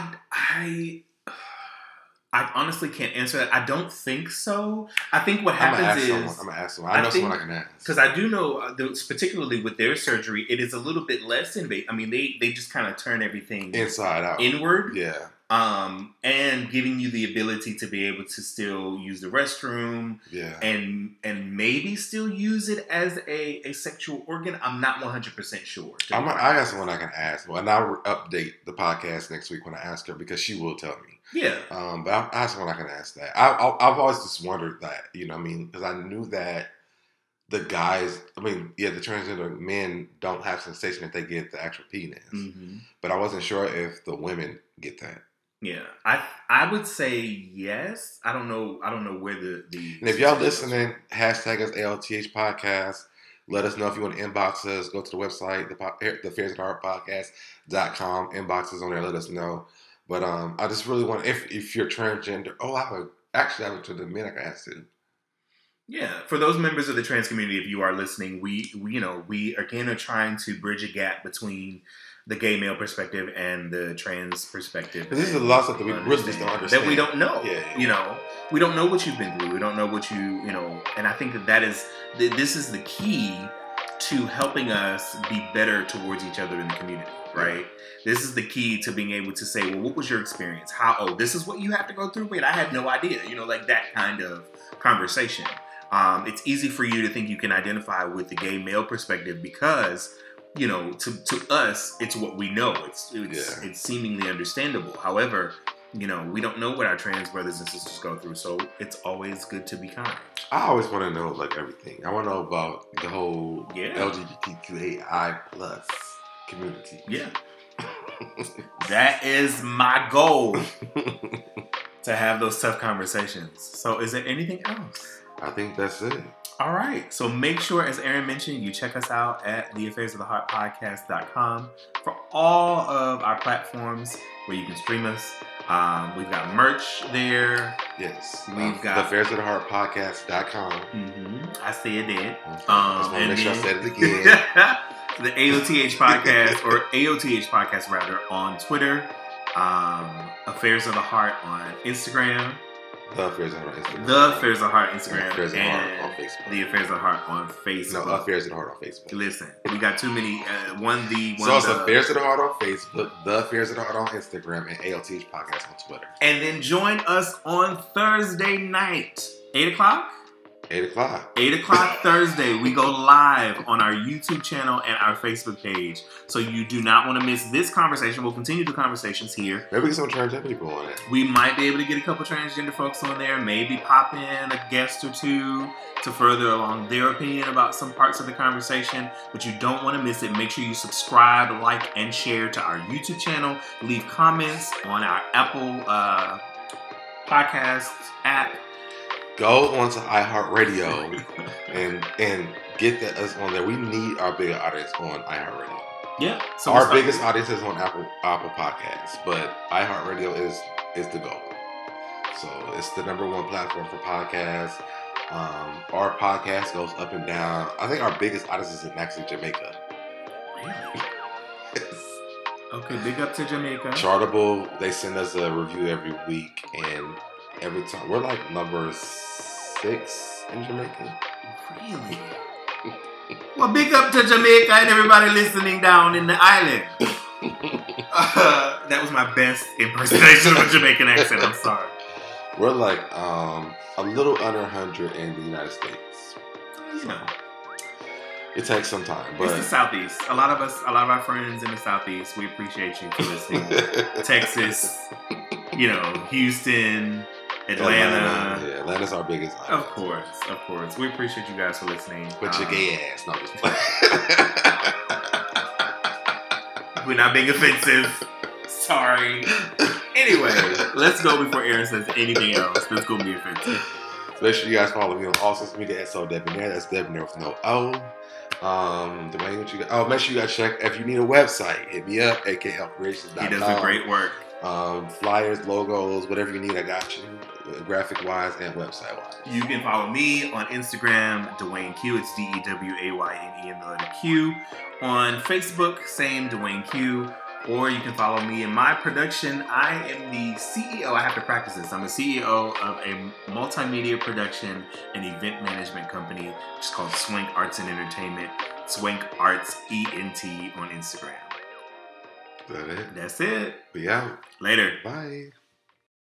[SPEAKER 1] I honestly can't answer that. I don't think so. I think what happens is...
[SPEAKER 2] I'm going to ask someone. I know someone I can ask.
[SPEAKER 1] Because I do know, particularly with their surgery, it is a little bit less invasive. I mean, they just kind of turn everything...
[SPEAKER 2] inside out.
[SPEAKER 1] Inward.
[SPEAKER 2] Yeah.
[SPEAKER 1] And giving you the ability to be able to still use the restroom.
[SPEAKER 2] Yeah.
[SPEAKER 1] And maybe still use it as a sexual organ. I'm not 100% sure.
[SPEAKER 2] I got someone I can ask. Well, and I'll update the podcast next week when I ask her, because she will tell me.
[SPEAKER 1] Yeah.
[SPEAKER 2] But I have someone I can ask that. I've always just wondered that, because I knew that the guys, the transgender men don't have sensation if they get the actual penis. But I wasn't sure if the women get that.
[SPEAKER 1] Yeah, I would say yes. I don't know where the
[SPEAKER 2] and if y'all listening, hashtag us ALTH podcast. Let us know if you want to inbox us. Go to the website, the Affairs at Heart Podcast.com. Inbox us on there. Let us know. But I just really want, if you're transgender. I have it to the men I can ask to.
[SPEAKER 1] Yeah, for those members of the trans community, if you are listening, we again are trying to bridge a gap between the gay male perspective and the trans perspective.
[SPEAKER 2] This is a lot of stuff that we really just don't understand.
[SPEAKER 1] That we don't know.
[SPEAKER 2] Yeah.
[SPEAKER 1] We don't know what you've been through. We don't know what and I think this is the key to helping us be better towards each other in the community, right? This is the key to being able to say, well, what was your experience? This is what you have to go through? Wait, I had no idea. Like that kind of conversation. It's easy for you to think you can identify with the gay male perspective because, to us, it's what we know. It's seemingly understandable. However, we don't know what our trans brothers and sisters go through, so it's always good to be kind.
[SPEAKER 2] I always want to know everything. I want to know about the whole LGBTQAI+. community.
[SPEAKER 1] Yeah. That is my goal. To have those tough conversations. So is there anything else?
[SPEAKER 2] I think that's it.
[SPEAKER 1] All right. So make sure, as Aaron mentioned, you check us out at theaffairsoftheheartpodcast.com for all of our platforms where you can stream us. We've got merch there.
[SPEAKER 2] Yes.
[SPEAKER 1] We've got
[SPEAKER 2] theaffairsoftheheartpodcast.com.
[SPEAKER 1] I said that.
[SPEAKER 2] I just want to make sure I said it again.
[SPEAKER 1] The AOTH podcast, or AOTH podcast rather, on Twitter. Affairs of the Heart on Instagram.
[SPEAKER 2] The Affairs of the Heart on Instagram.
[SPEAKER 1] The Affairs of the Heart Instagram.
[SPEAKER 2] Affairs of the Heart on Facebook.
[SPEAKER 1] The Affairs of the Heart on Facebook.
[SPEAKER 2] No, Affairs of the Heart on Facebook.
[SPEAKER 1] Listen, we got too many.
[SPEAKER 2] So it's Affairs of the Heart on Facebook, The Affairs of the Heart on Instagram, and AOTH Podcast on Twitter.
[SPEAKER 1] And then join us on Thursday night, 8 o'clock.
[SPEAKER 2] 8 o'clock.
[SPEAKER 1] 8 o'clock Thursday. We go live on our YouTube channel and our Facebook page. So you do not want to miss this conversation. We'll continue the conversations here.
[SPEAKER 2] Maybe get some transgender people on it.
[SPEAKER 1] We might be able to get a couple transgender folks on there. Maybe pop in a guest or two to further along their opinion about some parts of the conversation. But you don't want to miss it. Make sure you subscribe, like, and share to our YouTube channel. Leave comments on our Apple podcast app.
[SPEAKER 2] Go onto iHeartRadio and get us on there. We need our bigger audience on iHeartRadio.
[SPEAKER 1] Yeah. So
[SPEAKER 2] our biggest audience is on Apple Podcasts, but iHeartRadio is the goal. So it's the #1 platform for podcasts. Our podcast goes up and down. I think our biggest audience is in actually Jamaica.
[SPEAKER 1] Really? Okay, big up to Jamaica.
[SPEAKER 2] Chartable, they send us a review every week, and every time we're like number 6 in Jamaica.
[SPEAKER 1] Really? Well, big up to Jamaica and everybody listening down in the island. That was my best impersonation of a Jamaican accent. I'm sorry.
[SPEAKER 2] We're like a little under 100 in the United States.
[SPEAKER 1] You know.
[SPEAKER 2] It takes some time, but
[SPEAKER 1] it's the Southeast. A lot of our friends in the Southeast, we appreciate you for listening. Texas, Houston, Atlanta.
[SPEAKER 2] Yeah, Atlanta's our biggest audience.
[SPEAKER 1] Of course. We appreciate you guys for listening.
[SPEAKER 2] But your gay ass, no, just playing.
[SPEAKER 1] We're not being offensive. Sorry. Anyway, let's go before Aaron says anything else. Let's go be offensive.
[SPEAKER 2] Make sure you guys follow me on all social media at SoDebonair. That's Debonair with no O. Dwayne, what you got? Oh, make sure you guys check. If you need a website, hit me up, aklcreations.com.
[SPEAKER 1] He does a great work.
[SPEAKER 2] Flyers, logos, whatever you need, I got you. Graphic-wise and website-wise.
[SPEAKER 1] You can follow me on Instagram, Dwayne Q. It's DEWAYNE and the letter Q. On Facebook, same Dwayne Q. Or you can follow me in my production. I am the CEO. I have to practice this. I'm the CEO of a multimedia production and event management company, which is called Swank Arts and Entertainment. Swank Arts ENT on Instagram.
[SPEAKER 2] Is that it?
[SPEAKER 1] That's it.
[SPEAKER 2] We out.
[SPEAKER 1] Later.
[SPEAKER 2] Bye.